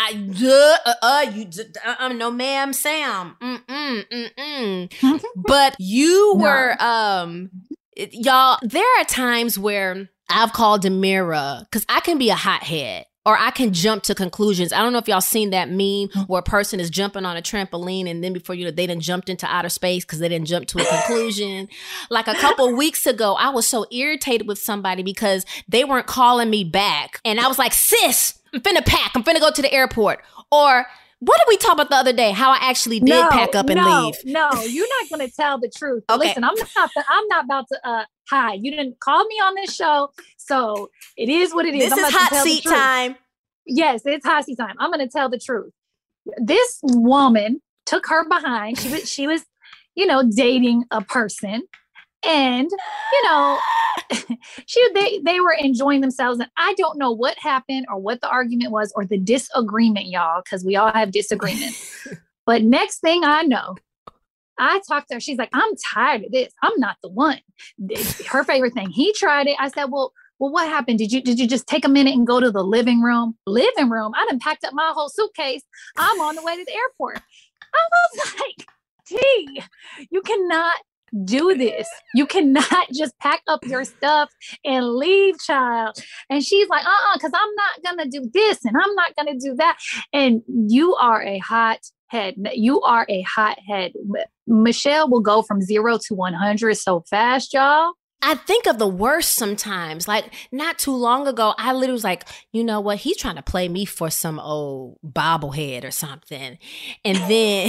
Speaker 7: I, uh, uh, you, uh, uh, no, ma'am, Sam. Mm-mm, mm-mm. But you were, no. um, y'all, there are times where I've called Amira, because I can be a hothead. or I can jump to conclusions. I don't know if y'all seen that meme where a person is jumping on a trampoline and then before you know, they done jumped into outer space because they didn't jump to a conclusion. Like a couple weeks ago, I was so irritated with somebody because they weren't calling me back. And I was like, sis, I'm finna pack. I'm finna go to the airport. Or what did we talk about the other day? How I actually did
Speaker 8: no,
Speaker 7: pack up and
Speaker 8: no,
Speaker 7: leave.
Speaker 8: No, you're not going to tell the truth.
Speaker 7: Okay.
Speaker 8: Listen, I'm not. I'm not about to uh, hide. You didn't call me on this show, so it is what it is.
Speaker 7: This
Speaker 8: I'm
Speaker 7: is
Speaker 8: about
Speaker 7: hot
Speaker 8: to tell
Speaker 7: seat
Speaker 8: the truth.
Speaker 7: time.
Speaker 8: Yes, it's hot seat time. I'm going to tell the truth. This woman took her behind. She was, she was, you know, dating a person, and you know, she they they were enjoying themselves, and I don't know what happened or what the argument was or the disagreement, y'all, because we all have disagreements. But next thing I know, I talked to her. She's like, I'm tired of this. I'm not the one. It's her favorite thing. He tried it. I said, well, well, what happened? Did you did you just take a minute and go to the living room? Living room? I done packed up my whole suitcase. I'm on the way to the airport. I was like, T, you cannot do this. You cannot just pack up your stuff and leave, child. And she's like, uh-uh, because I'm not going to do this and I'm not going to do that. And you are a hot head. You are a hot head. Michelle will go from zero to one hundred so fast, y'all.
Speaker 7: I think of the worst sometimes. Like not too long ago, I literally was like, you know what? He's trying to play me for some old bobblehead or something. And then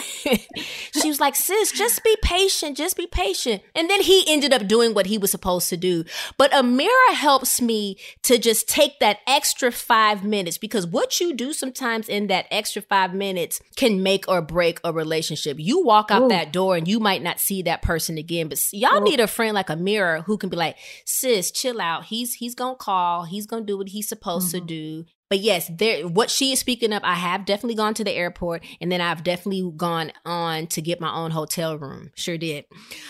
Speaker 7: she was like, sis, just be patient. Just be patient. And then he ended up doing what he was supposed to do. But Amira helps me to just take that extra five minutes because what you do sometimes in that extra five minutes can make or break a relationship. You walk out Ooh. that door and you might not see that person again. But y'all Ooh. need a friend like Amira who can be like, sis, chill out. He's he's gonna call. He's gonna do what he's supposed mm-hmm. to do. But yes, there. What she is speaking of, I have definitely gone to the airport, and then I've definitely gone on to get my own hotel room. Sure did.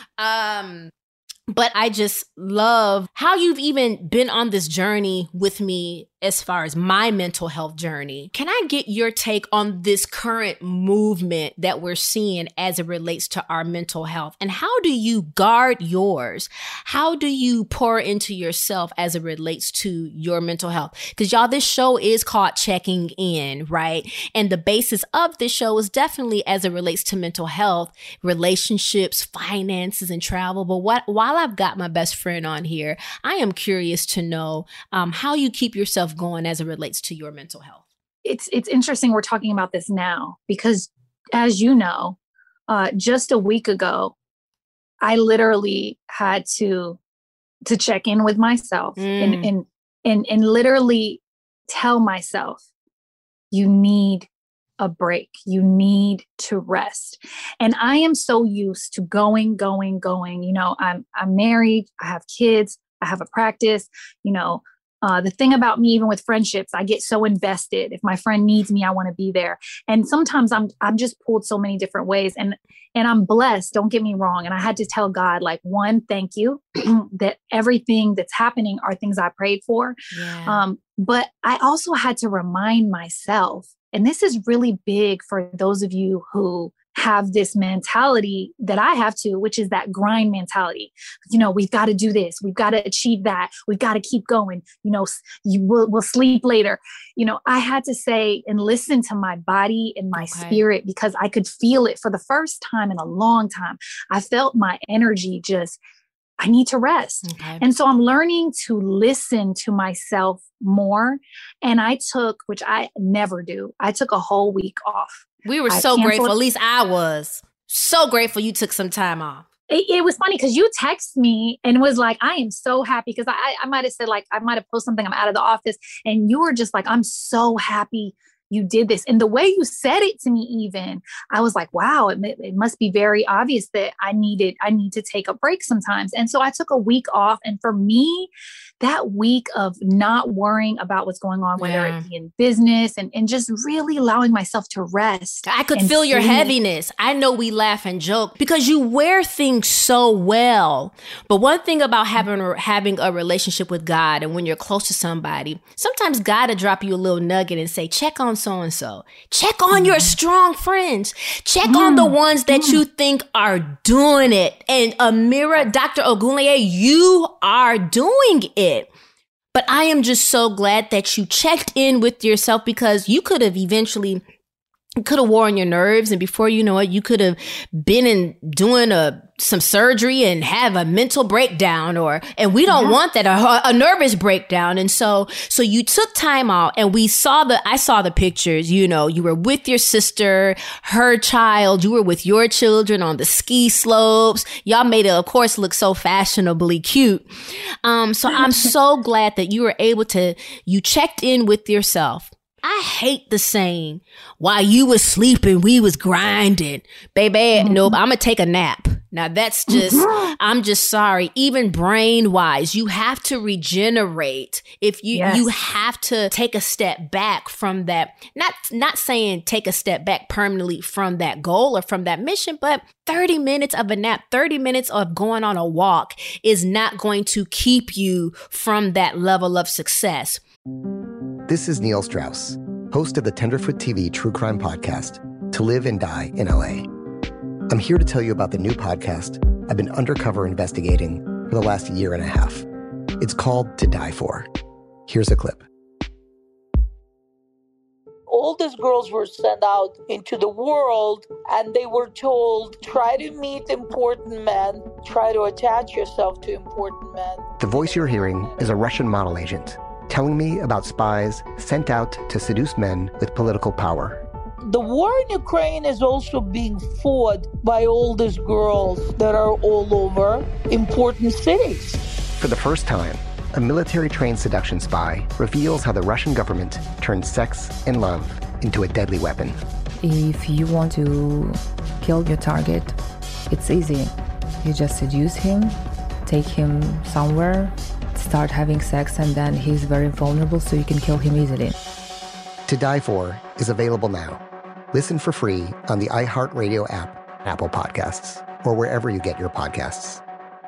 Speaker 7: Um, but I just love how you've even been on this journey with me as far as my mental health journey. Can I get your take on this current movement that we're seeing as it relates to our mental health? And how do you guard yours? How do you pour into yourself as it relates to your mental health? Because y'all, this show is called Checking In, right? And the basis of this show is definitely as it relates to mental health, relationships, finances, and travel. But what, while I've got my best friend on here, I am curious to know um, how you keep yourself going as it relates to your mental health.
Speaker 8: It's it's interesting we're talking about this now because, as you know, uh, just a week ago, I literally had to to check in with myself mm. and, and and and literally tell myself, you need a break. You need to rest. And I am so used to going, going, going. You know, I'm I'm married. I have kids. I have a practice. You know. Uh, the thing about me, even with friendships, I get so invested. If my friend needs me, I want to be there. And sometimes I'm I'm just pulled so many different ways. And and I'm blessed. Don't get me wrong. And I had to tell God, like, one, thank you that everything that's happening are things I prayed for. Yeah. Um, but I also had to remind myself, and this is really big for those of you who have this mentality that I have too, which is that grind mentality. You know, we've got to do this. We've got to achieve that. We've got to keep going. You know, you will we'll sleep later. You know, I had to say and listen to my body and my okay. spirit because I could feel it for the first time in a long time. I felt my energy just, I need to rest. Okay. And so I'm learning to listen to myself more. And I took, which I never do, I took a whole week off.
Speaker 7: We were so grateful. At least I was so grateful you took some time off.
Speaker 8: It, it was funny because you texted me and was like, I am so happy because I, I might have said like, I might have posted something, I'm out of the office. And you were just like, I'm so happy you did this. And the way you said it to me, even, I was like, wow, it, it must be very obvious that I needed, I need to take a break sometimes. And so I took a week off. And for me, that week of not worrying about what's going on, whether yeah. it be in business and, and just really allowing myself to rest.
Speaker 7: I could feel your heaviness. I know we laugh and joke because you wear things so well. But one thing about having, having a relationship with God and when you're close to somebody, sometimes God will drop you a little nugget and say, check on so-and-so. Check on mm. your strong friends. Check mm. on the ones that mm. you think are doing it. And Amira, Doctor Ogunleye, you are doing it. But But I am just so glad that you checked in with yourself, because you could have eventually could have worn your nerves, and before you know it, you could have been in doing a some surgery and have a mental breakdown, or and we don't yeah. want that, a, a nervous breakdown. And so so you took time out, and we saw the I saw the pictures. You know, you were with your sister, her child, you were with your children on the ski slopes. Y'all made it, of course, look so fashionably cute. Um, so I'm so glad that you were able to you checked in with yourself. I hate the saying, while you was sleeping, we was grinding. Baby, mm-hmm. nope, I'm going to take a nap. Now that's just, I'm just sorry. Even brain wise, you have to regenerate. If you, yes. you have to take a step back from that, not, not saying take a step back permanently from that goal or from that mission, but thirty minutes of a nap, thirty minutes of going on a walk is not going to keep you from that level of success.
Speaker 9: This is Neil Strauss, host of the Tenderfoot T V true crime podcast, To Live and Die in L A. I'm here to tell you about the new podcast I've been undercover investigating for the last year and a half. It's called To Die For. Here's a clip.
Speaker 10: All these girls were sent out into the world, and they were told, try to meet important men, try to attach yourself to important men.
Speaker 9: The voice you're hearing is a Russian model agent telling me about spies sent out to seduce men with political power.
Speaker 10: The war in Ukraine is also being fought by all these girls that are all over important cities.
Speaker 9: For the first time, a military-trained seduction spy reveals how the Russian government turned sex and love into a deadly weapon.
Speaker 11: If you want to kill your target, it's easy. You just seduce him, take him somewhere, start having sex, and then he's very vulnerable, so you can kill him easily.
Speaker 9: To Die For is available now. Listen for free on the iHeartRadio app, Apple Podcasts, or wherever you get your podcasts.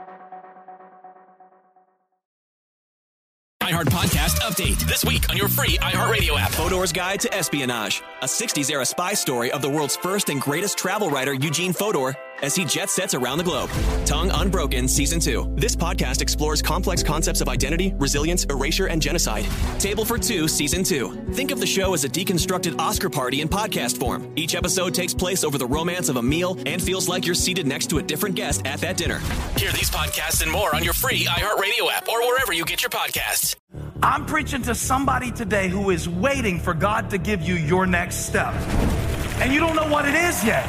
Speaker 1: iHeart Podcast Update. This week on your free iHeartRadio app.
Speaker 3: Fodor's Guide to Espionage, a sixties era spy story of the world's first and greatest travel writer, Eugene Fodor, as he jet sets around the globe. Tongue Unbroken Season two. This podcast explores complex concepts of identity, resilience, erasure, and genocide. Table for Two Season two. Think of the show as a deconstructed Oscar party in podcast form. Each episode takes place over the romance of a meal and feels like you're seated next to a different guest at that dinner.
Speaker 1: Hear these podcasts and more on your free iHeartRadio app or wherever you get your podcasts.
Speaker 12: I'm preaching to somebody today who is waiting for God to give you your next step, and you don't know what it is yet.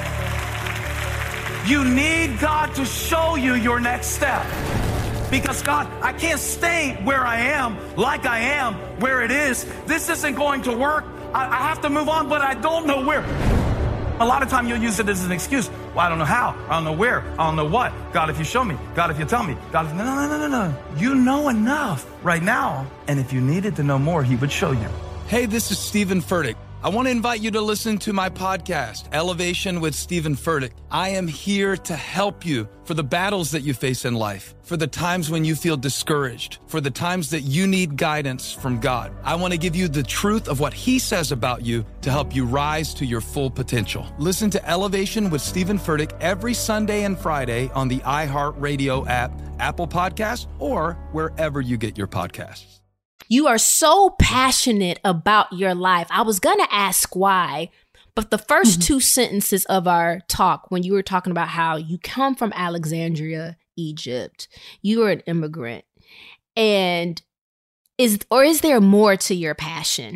Speaker 12: You need God to show you your next step. Because God, I can't stay where I am, like I am, where it is. This isn't going to work. I, I have to move on, but I don't know where. A lot of time you'll use it as an excuse. Well, I don't know how. I don't know where. I don't know what. God, if you show me. God, if you tell me. God, if... no, no, no, no, no. You know enough right now. And if you needed to know more, he would show you.
Speaker 13: Hey, this is Stephen Furtick. I want to invite you to listen to my podcast, Elevation with Stephen Furtick. I am here to help you for the battles that you face in life, for the times when you feel discouraged, for the times that you need guidance from God. I want to give you the truth of what he says about you to help you rise to your full potential. Listen to Elevation with Stephen Furtick every Sunday and Friday on the iHeartRadio app, Apple Podcasts, or wherever you get your podcasts.
Speaker 7: You are so passionate about your life. I was going to ask why, but the first mm-hmm. two sentences of our talk, when you were talking about how you come from Alexandria, Egypt, you are an immigrant, and is, or is there more to your passion?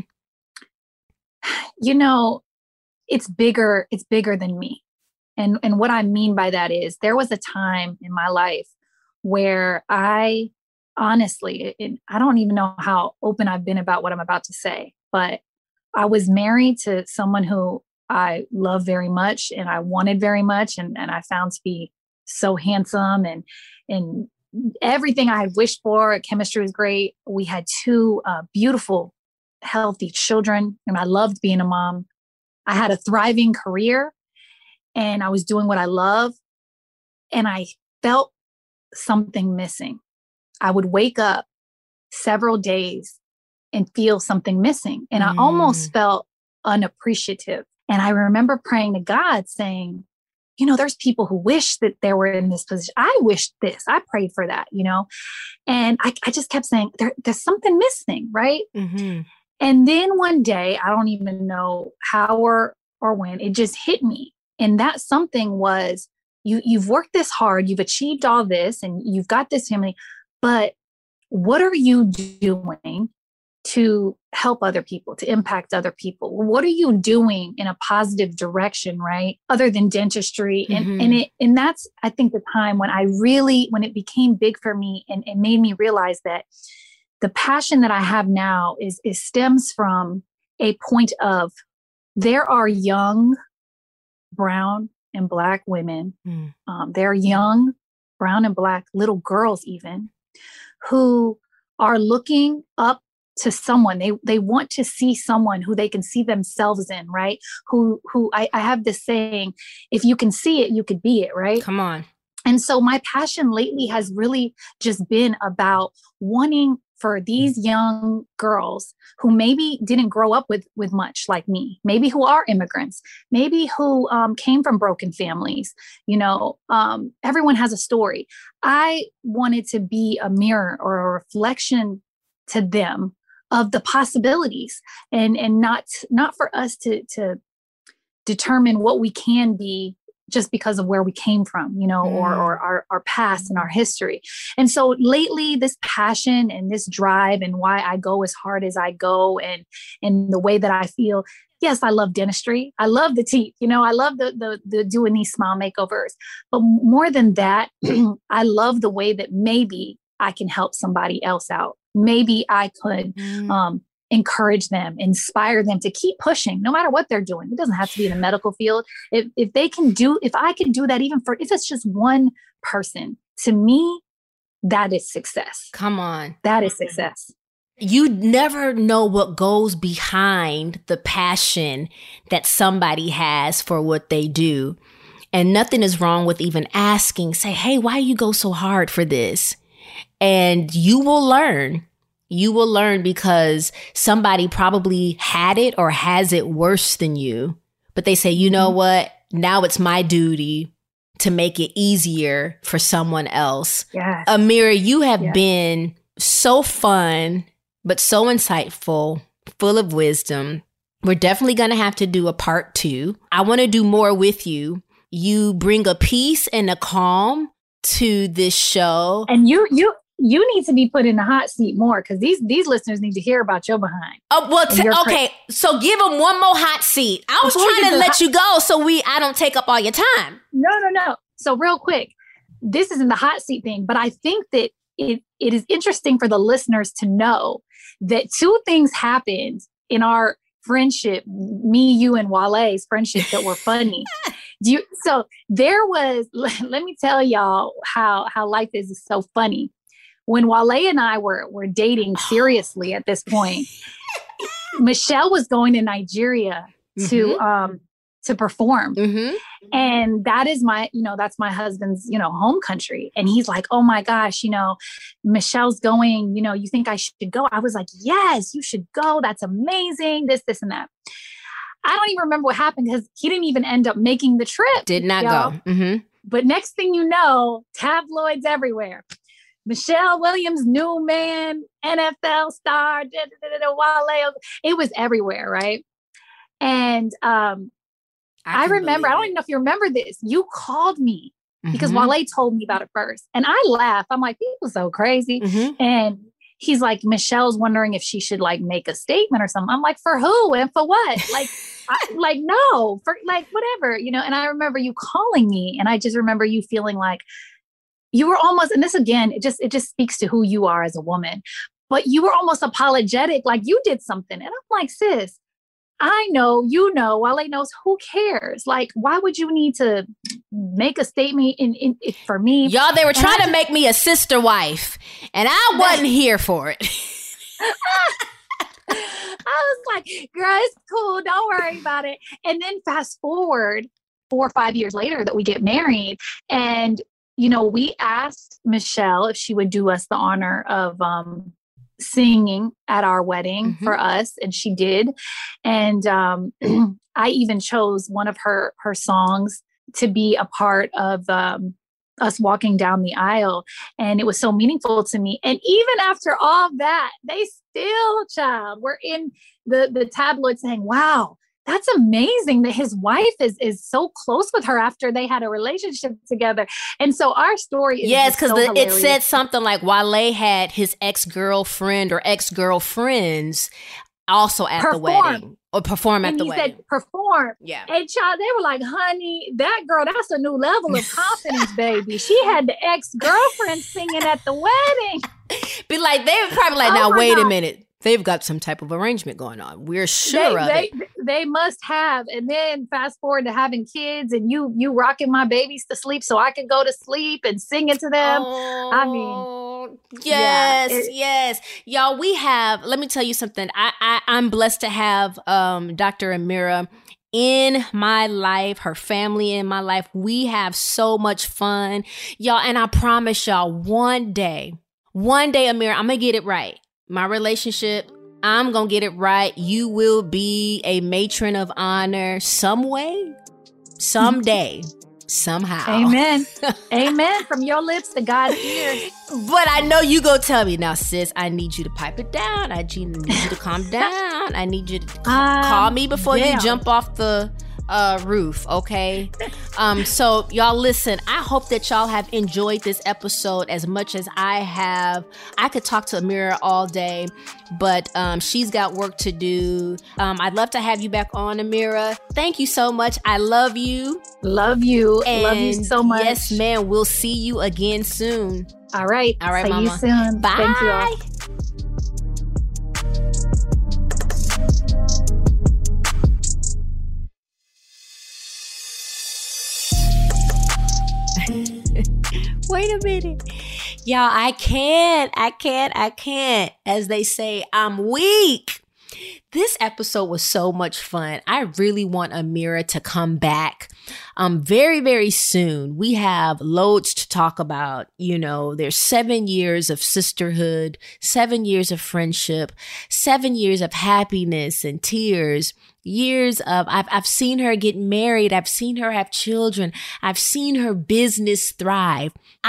Speaker 8: You know, it's bigger, it's bigger than me. And, and what I mean by that is there was a time in my life where I honestly, it, I don't even know how open I've been about what I'm about to say, but I was married to someone who I love very much and I wanted very much. And, and I found to be so handsome and, and everything I had wished for. Chemistry was great. We had two uh, beautiful, healthy children, and I loved being a mom. I had a thriving career and I was doing what I love. And I felt something missing. I would wake up several days and feel something missing. And I mm. almost felt unappreciative. And I remember praying to God saying, you know, there's people who wish that they were in this position. I wish this, I prayed for that, you know, and I, I just kept saying there, there's something missing. Right.
Speaker 7: Mm-hmm.
Speaker 8: And then one day, I don't even know how or, or when, it just hit me. And that something was, you, you've worked this hard, you've achieved all this, and you've got this family, but what are you doing to help other people, to impact other people? What are you doing in a positive direction, right? Other than dentistry. And,
Speaker 7: Mm-hmm.
Speaker 8: and it, and that's, I think, the time when I really, when it became big for me and it made me realize that the passion that I have now is, is stems from a point of, there are young brown and Black women.
Speaker 7: Mm.
Speaker 8: Um, there are young brown and Black little girls even, who are looking up to someone. They they want to see someone who they can see themselves in, right? Who who I, I have this saying, if you can see it, you could be it, right?
Speaker 7: Come on.
Speaker 8: And so my passion lately has really just been about wanting for these young girls who maybe didn't grow up with, with much like me, maybe who are immigrants, maybe who um, came from broken families, you know, um, everyone has a story. I wanted to be a mirror or a reflection to them of the possibilities, and, and not, not for us to, to determine what we can be just because of where we came from, you know, mm. or, or our, our past and our history. And so lately, this passion and this drive and why I go as hard as I go, and, and the way that I feel, yes, I love dentistry. I love the teeth, you know, I love the, the, the doing these smile makeovers, but more than that, I love the way that maybe I can help somebody else out. Maybe I could, mm. um, encourage them, inspire them to keep pushing no matter what they're doing. It doesn't have to be in the medical field. If if they can do, if I can do that, even for, if it's just one person, to me, that is success.
Speaker 7: Come on.
Speaker 8: That is success.
Speaker 7: You never know what goes behind the passion that somebody has for what they do. And nothing is wrong with even asking, say, hey, why you go so hard for this? And you will learn. You will learn because somebody probably had it or has it worse than you. But they say, you know what? Now it's my duty to make it easier for someone else.
Speaker 8: Yes.
Speaker 7: Amira, you have
Speaker 8: yes.
Speaker 7: been so fun, but so insightful, full of wisdom. We're definitely going to have to do a part two. I want to do more with you. You bring a peace and a calm to this show.
Speaker 8: And you, you, You need to be put in the hot seat more, because these these listeners need to hear about your behind.
Speaker 7: Oh well, t- okay.
Speaker 8: Cra-
Speaker 7: so give them one more hot seat. I was Before trying to let hot- you go so we I don't take up all your time.
Speaker 8: No, no, no. So real quick, this isn't the hot seat thing, but I think that it it is interesting for the listeners to know that two things happened in our friendship, me, you, and Wale's friendship, that were funny. Do you? So there was. Let me tell y'all how how life is, is so funny. When Wale and I were, were dating seriously at this point, Michelle was going to Nigeria to,
Speaker 7: mm-hmm.
Speaker 8: um, to perform.
Speaker 7: Mm-hmm.
Speaker 8: And that is my, you know, that's my husband's, you know, home country. And he's like, oh my gosh, you know, Michelle's going, you know, you think I should go? I was like, yes, you should go. That's amazing. This, this, and that. I don't even remember what happened, because he didn't even end up making the trip.
Speaker 7: Did not y'all. go. Mm-hmm.
Speaker 8: But next thing you know, tabloids everywhere. Michelle Williams, new man, N F L star, da, da, da, da, Wale. It was everywhere, right? And um, I, I remember, I don't even know if you remember this. You called me mm-hmm. because Wale told me about it first. And I laughed. I'm like, people so crazy.
Speaker 7: Mm-hmm.
Speaker 8: And he's like, Michelle's wondering if she should like make a statement or something. I'm like, for who and for what? Like, I, like, no, for like, whatever, you know? And I remember you calling me, and I just remember you feeling like, you were almost, and this again, it just, it just speaks to who you are as a woman, but you were almost apologetic, like you did something. And I'm like, sis, I know, you know, Wale knows, who cares? Like, why would you need to make a statement in, in, in for me?
Speaker 7: Y'all, they were trying
Speaker 8: just,
Speaker 7: to make me a sister wife, and I wasn't here for it.
Speaker 8: I was like, girl, it's cool. Don't worry about it. And then fast forward four or five years later that we get married, and you know, we asked Michelle if she would do us the honor of um, singing at our wedding mm-hmm. for us. And she did. And um, I even chose one of her, her songs to be a part of um, us walking down the aisle. And it was so meaningful to me. And even after all that, they still, child, were in the, the tabloids saying, wow, that's amazing that his wife is is so close with her after they had a relationship together. And so our story is
Speaker 7: yes, because
Speaker 8: so
Speaker 7: it said something like Wale had his ex-girlfriend or ex-girlfriends also at
Speaker 8: perform.
Speaker 7: the wedding or perform at
Speaker 8: and
Speaker 7: the
Speaker 8: he
Speaker 7: wedding.
Speaker 8: Said perform.
Speaker 7: Yeah.
Speaker 8: And child, they were like, honey, that girl, that's a new level of confidence, baby. She had the ex-girlfriend singing at the wedding.
Speaker 7: Be like, they were probably like,
Speaker 8: Oh
Speaker 7: now wait
Speaker 8: God.
Speaker 7: a minute. They've got some type of arrangement going on. We're sure
Speaker 8: they,
Speaker 7: of
Speaker 8: they,
Speaker 7: it.
Speaker 8: They must have. And then fast forward to having kids and you you rocking my babies to sleep so I can go to sleep and singing to them.
Speaker 7: Oh,
Speaker 8: I mean,
Speaker 7: yes,
Speaker 8: yeah, it,
Speaker 7: yes. Y'all, we have, let me tell you something. I, I, I'm blessed to have um, Doctor Amira in my life, her family in my life. We have so much fun. Y'all, and I promise y'all, one day, one day, Amira, I'm going to get it right. My relationship, I'm going to get it right. You will be a matron of honor some way, someday, somehow.
Speaker 8: Amen. Amen. From your lips to God's ears.
Speaker 7: But I know you go tell me, now, sis, I need you to pipe it down. I need you to calm down. I need you to ca-
Speaker 8: Um,
Speaker 7: call me before
Speaker 8: yeah.
Speaker 7: you jump off the uh, roof, okay? Um, so y'all listen, I hope that y'all have enjoyed this episode as much as I have. I could talk to Amira all day, but um, she's got work to do. Um, I'd love to have you back on, Amira. Thank you so much. I love you.
Speaker 8: Love you.
Speaker 7: And
Speaker 8: love you so much.
Speaker 7: Yes, ma'am. We'll see you again soon.
Speaker 8: All right.
Speaker 7: All right,
Speaker 8: See
Speaker 7: mama.
Speaker 8: you soon.
Speaker 7: Bye.
Speaker 8: Thank you all.
Speaker 7: Wait a minute. Y'all, I can't, I can't, I can't. As they say, I'm weak. This episode was so much fun. I really want Amira to come back um, very, very soon. We have loads to talk about. You know, there's seven years of sisterhood, seven years of friendship, seven years of happiness and tears. Years of, I've, I've seen her get married. I've seen her have children. I've seen her business thrive.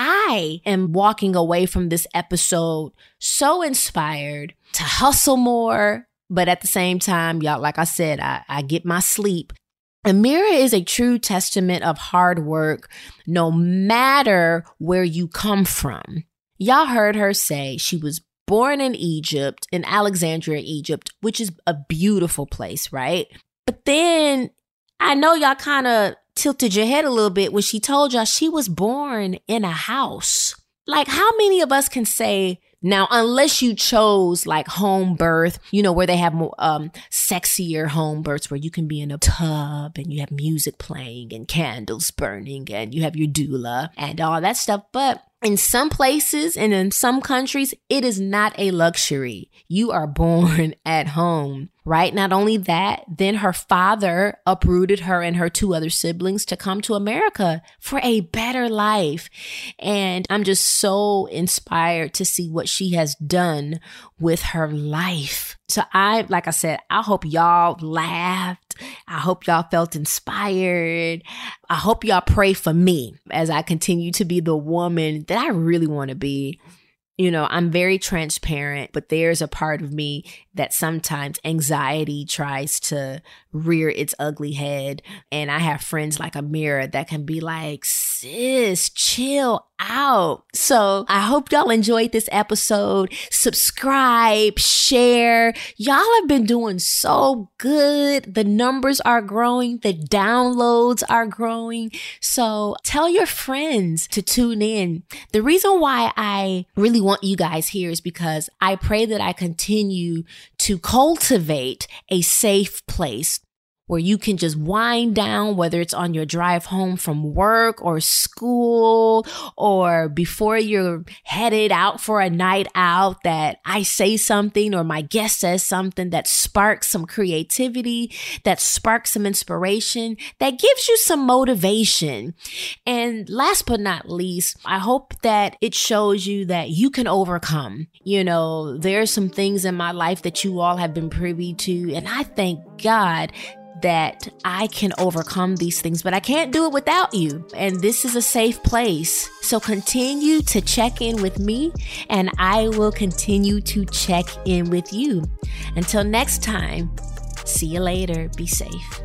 Speaker 7: I am walking away from this episode so inspired to hustle more. But at the same time, y'all, like I said, I, I get my sleep. Amira is a true testament of hard work, no matter where you come from. Y'all heard her say she was born in Egypt, in Alexandria, Egypt, which is a beautiful place, right? But then I know y'all kind of tilted your head a little bit when she told y'all she was born in a house. Like, how many of us can say, now, unless you chose like home birth, you know, where they have more um, sexier home births where you can be in a tub and you have music playing and candles burning and you have your doula and all that stuff. But in some places and in some countries, it is not a luxury. You are born at home, right? Not only that, then her father uprooted her and her two other siblings to come to America for a better life. And I'm just so inspired to see what she has done with her life. So I, like I said, I hope y'all laughed. I hope y'all felt inspired. I hope y'all pray for me as I continue to be the woman that I really want to be. You know, I'm very transparent, but there's a part of me that sometimes anxiety tries to rear its ugly head. And I have friends like Amira that can be like, sis, chill out. So I hope y'all enjoyed this episode. Subscribe, share. Y'all have been doing so good. The numbers are growing. The downloads are growing. So tell your friends to tune in. The reason why I really want you guys here is because I pray that I continue to cultivate a safe place where you can just wind down, whether it's on your drive home from work or school or before you're headed out for a night out, that I say something or my guest says something that sparks some creativity, that sparks some inspiration, that gives you some motivation. And last but not least, I hope that it shows you that you can overcome. You know, there are some things in my life that you all have been privy to, and I thank God that I can overcome these things, but I can't do it without you. And this is a safe place. So continue to check in with me, and I will continue to check in with you. Until next time, see you later. Be safe.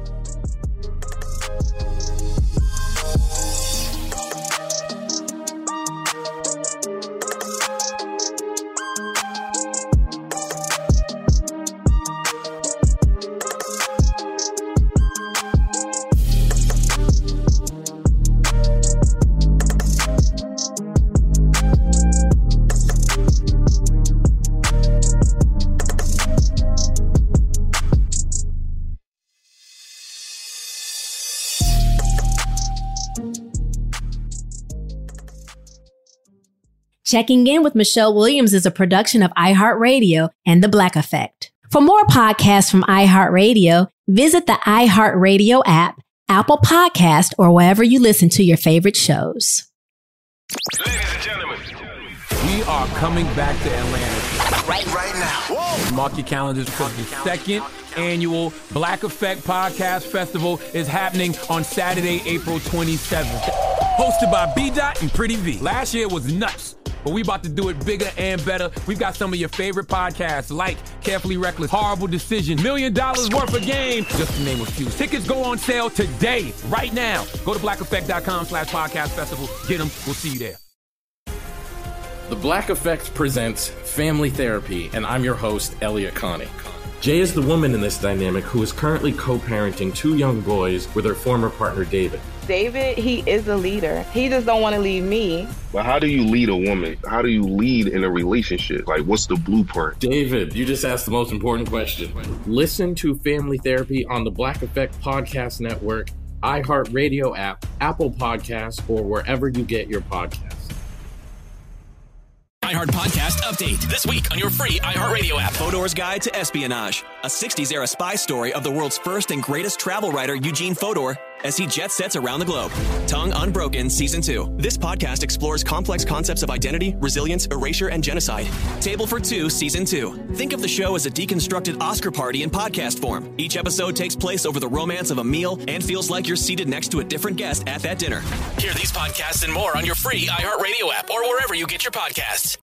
Speaker 7: Checking In with Michelle Williams is a production of iHeartRadio and The Black Effect. For more podcasts from iHeartRadio, visit the iHeartRadio app, Apple Podcast, or wherever you listen to your favorite shows.
Speaker 2: Ladies and gentlemen, we are coming back to Atlanta.
Speaker 1: Right, right now. Whoa.
Speaker 2: Mark your calendars because the second annual Black Effect Podcast Festival is happening on Saturday, April twenty-seventh. Hosted by B Dot and Pretty V. Last year was nuts, but we about to do it bigger and better. We've got some of your favorite podcasts like Carefully Reckless, Horrible Decision, Million Dollars Worth of Game, just to name a few. Tickets go on sale today, right now. Go to blackeffect.com slash podcast festival. Get them. We'll see you there.
Speaker 4: The Black Effect presents Family Therapy, and I'm your host, Elliot Connie. Jay is the woman in this dynamic who is currently co-parenting two young boys with her former partner, David.
Speaker 5: David, he is a leader. He just don't want to leave me.
Speaker 6: But how do you lead a woman? How do you lead in a relationship? Like, what's the blueprint?
Speaker 4: David, you just asked the most important question. Listen to Family Therapy on the Black Effect Podcast Network, iHeartRadio app, Apple Podcasts, or wherever you get your podcasts.
Speaker 1: iHeart Podcast Update. This week on your free iHeartRadio app.
Speaker 3: Fodor's Guide to Espionage, a sixties era spy story of the world's first and greatest travel writer, Eugene Fodor, as he jet sets around the globe. Tongue Unbroken Season two. This podcast explores complex concepts of identity, resilience, erasure, and genocide. Table for Two Season two. Think of the show as a deconstructed Oscar party in podcast form. Each episode takes place over the romance of a meal and feels like you're seated next to a different guest at that dinner.
Speaker 1: Hear these podcasts and more on your free iHeartRadio app or wherever you get your podcasts.